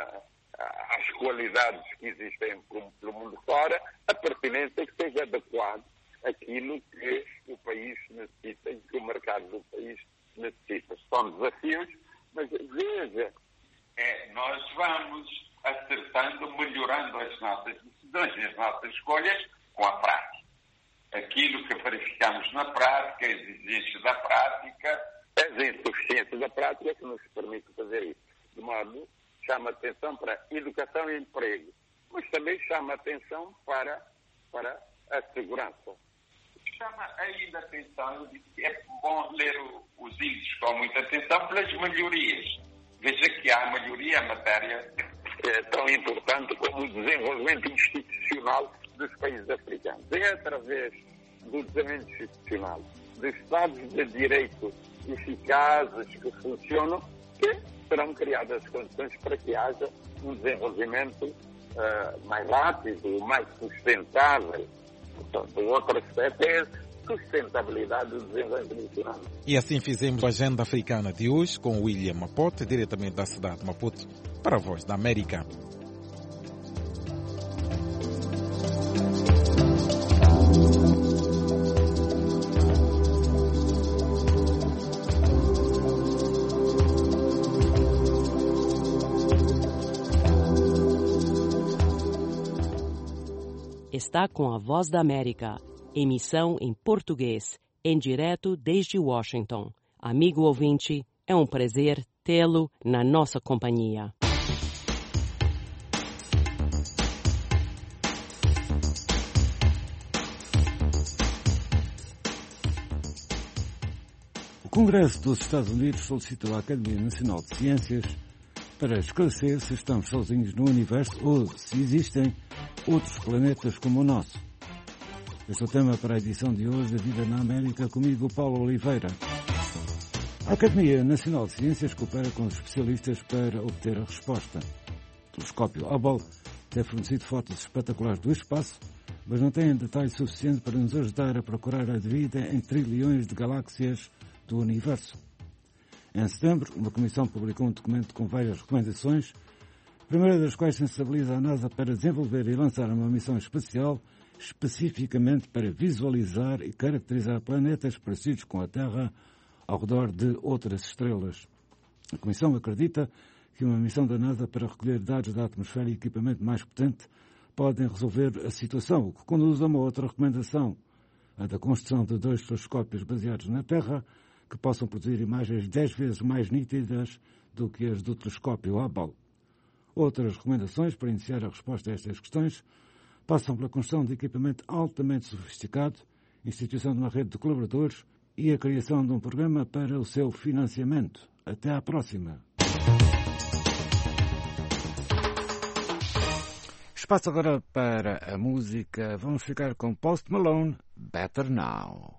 às qualidades que existem pelo mundo fora, a pertinência que seja adequada àquilo que o país necessita e que o mercado do país necessita. São desafios, mas veja, nós vamos acertando, melhorando as nossas decisões, as nossas escolhas com a prática. Aquilo que verificamos na prática, as exigências da prática, as insuficiências da prática que nos permite fazer isso. De modo, chama atenção para educação e emprego, mas também chama atenção para a segurança. chama ainda atenção, eu disse que é bom ler os índices com muita atenção pelas melhorias. Veja que há melhoria em matéria tão importante como o desenvolvimento institucional dos países africanos. É através do desenvolvimento institucional, de Estados de Direito eficazes que funcionam, que serão criadas as condições para que haja um desenvolvimento mais rápido, mais sustentável. Portanto, o outro aspecto é a sustentabilidade do desenvolvimento nacional. E assim fizemos a Agenda Africana de hoje com William Mapote, diretamente da cidade de Maputo, para a Voz da América. Está com a Voz da América, emissão em português, em direto desde Washington. Amigo ouvinte, é um prazer tê-lo na nossa companhia. O Congresso dos Estados Unidos solicitou à Academia Nacional de Ciências para esclarecer se estamos sozinhos no universo ou se existem outros planetas como o nosso. Este é o tema para a edição de hoje da Vida na América, comigo, Paulo Oliveira. A Academia Nacional de Ciências coopera com os especialistas para obter a resposta. O telescópio Hubble tem fornecido fotos espetaculares do espaço, mas não tem detalhe suficiente para nos ajudar a procurar a vida em trilhões de galáxias do universo. Em setembro, uma comissão publicou um documento com várias recomendações, a primeira das quais sensibiliza a NASA para desenvolver e lançar uma missão espacial especificamente para visualizar e caracterizar planetas parecidos com a Terra ao redor de outras estrelas. A Comissão acredita que uma missão da NASA para recolher dados da atmosfera e equipamento mais potente podem resolver a situação, o que conduz a uma outra recomendação, a da construção de 2 telescópios baseados na Terra que possam produzir imagens 10 vezes mais nítidas do que as do telescópio Hubble. Outras recomendações para iniciar a resposta a estas questões passam pela construção de equipamento altamente sofisticado, instituição de uma rede de colaboradores e a criação de um programa para o seu financiamento. Até à próxima. Espaço agora para a música. Vamos ficar com Post Malone, Better Now.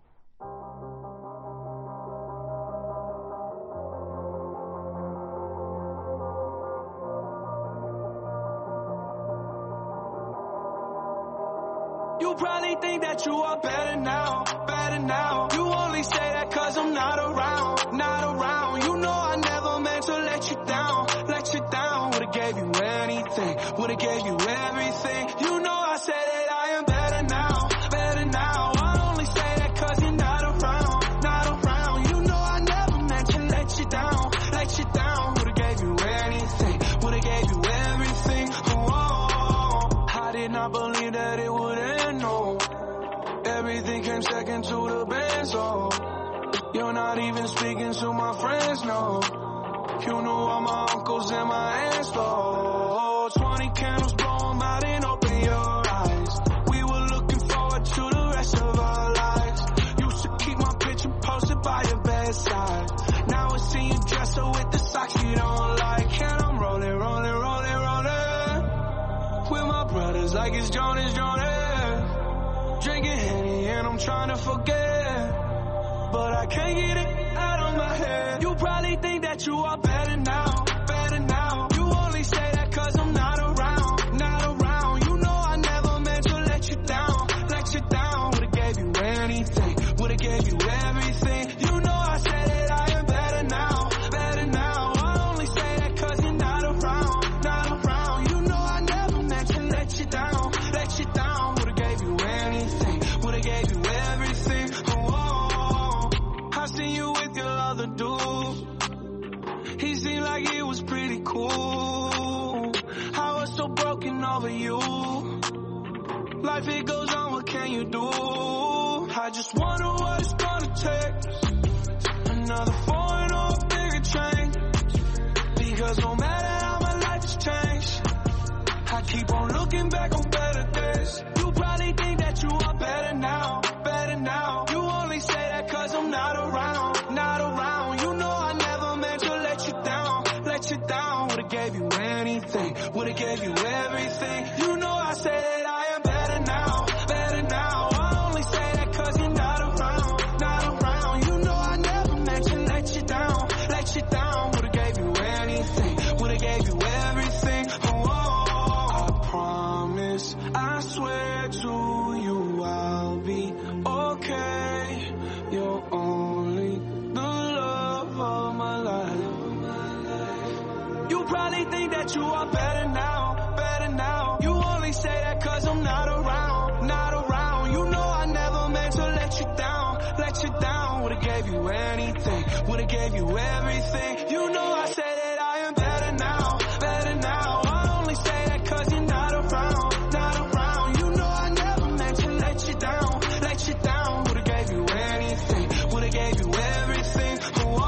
You probably think that you are better now, better now. You only say that cause I'm not around, not around. You know I never meant to let you down, let you down. Would've gave you anything, would've gave you everything. You know I said that I am better now, better now. I only say that cause you're not around, not around. You know I never meant to let you down, let you down. Would've gave you anything, would've gave you everything. Oh, I did not believe that it would end, no. Everything came second to the best, oh. You're not even speaking to my friends, no. You knew all my uncles and my aunts, oh. 20 candles, blow them out and open your eyes. We were looking forward to the rest of our lives. Used to keep my picture posted by your bedside. Now I see you dressed up with the socks you don't like. And I'm rolling, rolling, rolling, rolling with my brothers like it's Jonas, Jonas. Drinking Henny and I'm trying to forget, but I can't get it out of my head. You probably think that you are better now, better now. You only say that cause I'm not around, not around. You know I never meant to let you down, let you down. Would've gave you anything, would've gave you everything. You know I said that I am better now, better now. I only say that cause you're not around, not around. You know I never meant to let you down, let you down. Would've gave you anything, would've gave you everything. Oh, I seen you with your other dude. He seemed like he was pretty cool. I was so broken over you. Life it goes on, what can you do? I just wonder what it's gonna take. Another foreign or a bigger change. Because no matter how my life has changed, I keep on looking back on better days. You probably think that you are better now, better now. gave you everything. You know I say that I am better now, better now. I only say that cause you're not around, not around. You know I never meant to let you down, let you down. Would've gave you anything, would've gave you everything. Oh, I promise, I swear to you I'll be okay. You're only the love of my life. You probably think that you are better now, better now. You only say that cause I'm not around, not around. You know I never meant to let you down, let you down. Would've gave you anything, would've gave you everything. You know I say that I am better now, better now. I only say that cause you're not around, not around. You know I never meant to let you down, let you down. Would've gave you anything, would've gave you everything.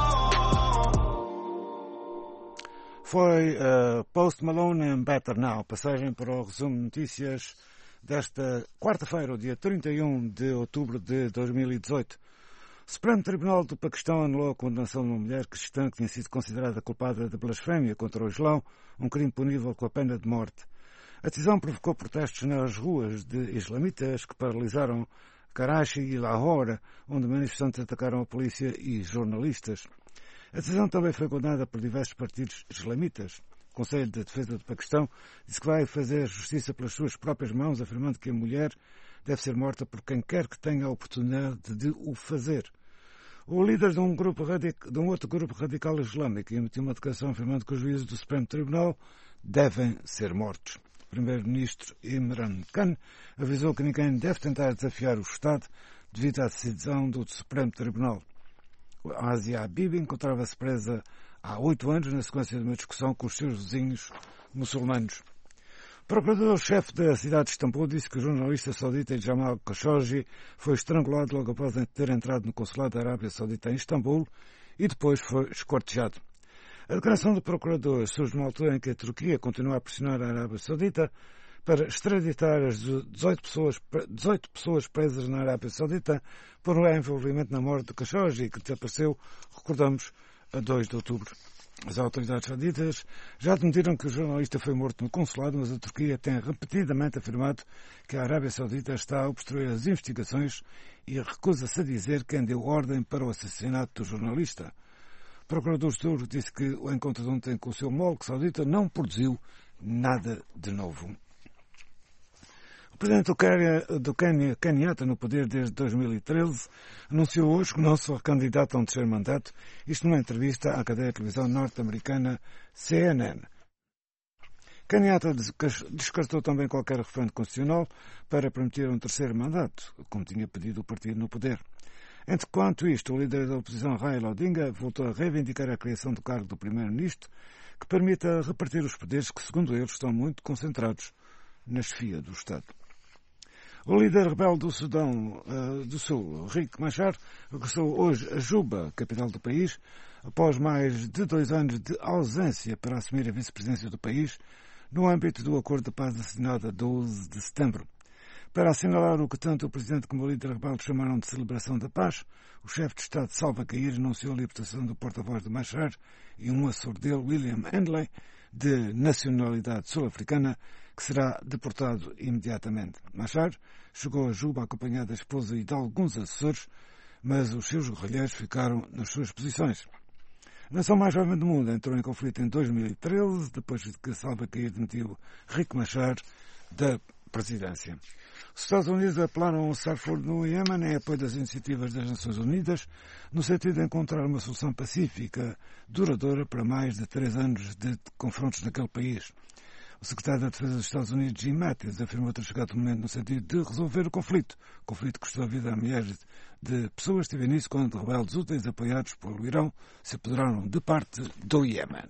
Foi Post Malone and Better Now. Passagem para o resumo de notícias desta quarta-feira, o dia 31 de outubro de 2018. O Supremo Tribunal do Paquistão anulou a condenação de uma mulher cristã que tinha sido considerada culpada de blasfémia contra o Islão, um crime punível com a pena de morte. A decisão provocou protestos nas ruas de islamitas que paralisaram Karachi e Lahore, onde manifestantes atacaram a polícia e jornalistas. A decisão também foi condenada por diversos partidos islamitas. O Conselho de Defesa do Paquistão disse que vai fazer justiça pelas suas próprias mãos, afirmando que a mulher deve ser morta por quem quer que tenha a oportunidade de o fazer. O líder de um outro grupo radical islâmico emitiu uma declaração afirmando que os juízes do Supremo Tribunal devem ser mortos. O primeiro-ministro Imran Khan avisou que ninguém deve tentar desafiar o Estado devido à decisão do Supremo Tribunal. A Asia Bibi encontrava-se presa há 8 anos na sequência de uma discussão com os seus vizinhos muçulmanos. O procurador-chefe da cidade de Istambul disse que o jornalista saudita Jamal Khashoggi foi estrangulado logo após ter entrado no consulado da Arábia Saudita em Istambul e depois foi esquartejado. A declaração do procurador surge numa altura em que a Turquia continua a pressionar a Arábia Saudita para extraditar as 18 pessoas presas na Arábia Saudita por um envolvimento na morte de Khashoggi, que desapareceu, recordamos, a 2 de outubro. As autoridades sauditas já admitiram que o jornalista foi morto no consulado, mas a Turquia tem repetidamente afirmado que a Arábia Saudita está a obstruir as investigações e recusa-se a dizer quem deu ordem para o assassinato do jornalista. O procurador turco disse que o encontro de ontem com o seu homólogo saudita não produziu nada de novo. O presidente do Quênia, Kenyatta, no poder desde 2013, anunciou hoje que não se recandidata a um terceiro mandato, isto numa entrevista à cadeia de televisão norte-americana CNN. Kenyatta descartou também qualquer referendo constitucional para permitir um terceiro mandato, como tinha pedido o partido no poder. Enquanto isto, o líder da oposição, Raila Odinga, voltou a reivindicar a criação do cargo do primeiro-ministro, que permita repartir os poderes que, segundo ele, estão muito concentrados na chefia do Estado. O líder rebelde do Sudão do Sul, Riek Machar, regressou hoje a Juba, capital do país, após mais de 2 anos de ausência para assumir a vice-presidência do país, no âmbito do acordo de paz assinado a 12 de setembro. Para assinalar o que tanto o presidente como o líder rebelde chamaram de celebração da paz, o chefe de Estado Salva Kiir anunciou a libertação do porta-voz de Machar e um assessor dele, William Handley, de nacionalidade sul-africana, que será deportado imediatamente. Machar chegou a Juba acompanhado da esposa e de alguns assessores, mas os seus guerrilheiros ficaram nas suas posições. A nação mais jovem do mundo entrou em conflito em 2013, depois de que Salva Kiir demitiu Riek Machar da presidência. Os Estados Unidos apelaram ao cessar-fogo no Iêmen em apoio das iniciativas das Nações Unidas, no sentido de encontrar uma solução pacífica duradoura para mais de 3 anos de confrontos naquele país. O secretário da Defesa dos Estados Unidos, Jim Mattis, afirmou ter chegado o momento no sentido de resolver o conflito. O conflito custou a vida a milhares de pessoas, teve início quando rebeldes úteis apoiados pelo Irão se apoderaram de parte do Iêmen.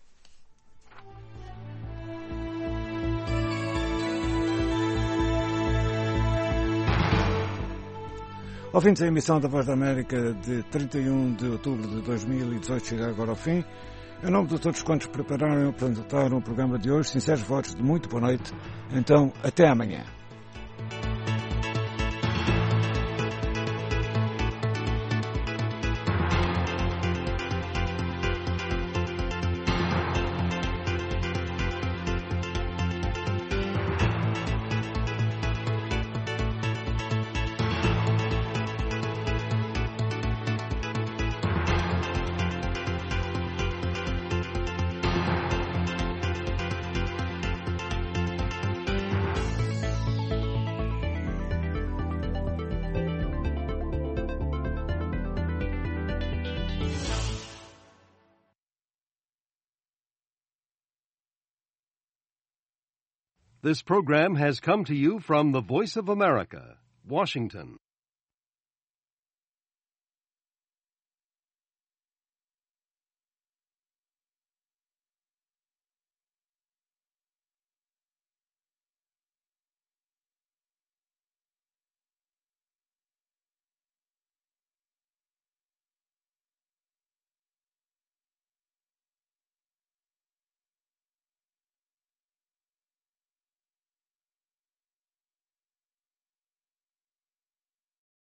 Ouvintes, a emissão da Voz da América de 31 de outubro de 2018 chega agora ao fim. Em nome de todos quantos prepararam e apresentaram o programa de hoje, sinceros votos de muito boa noite. Então, até amanhã. This program has come to you from the Voice of America, Washington.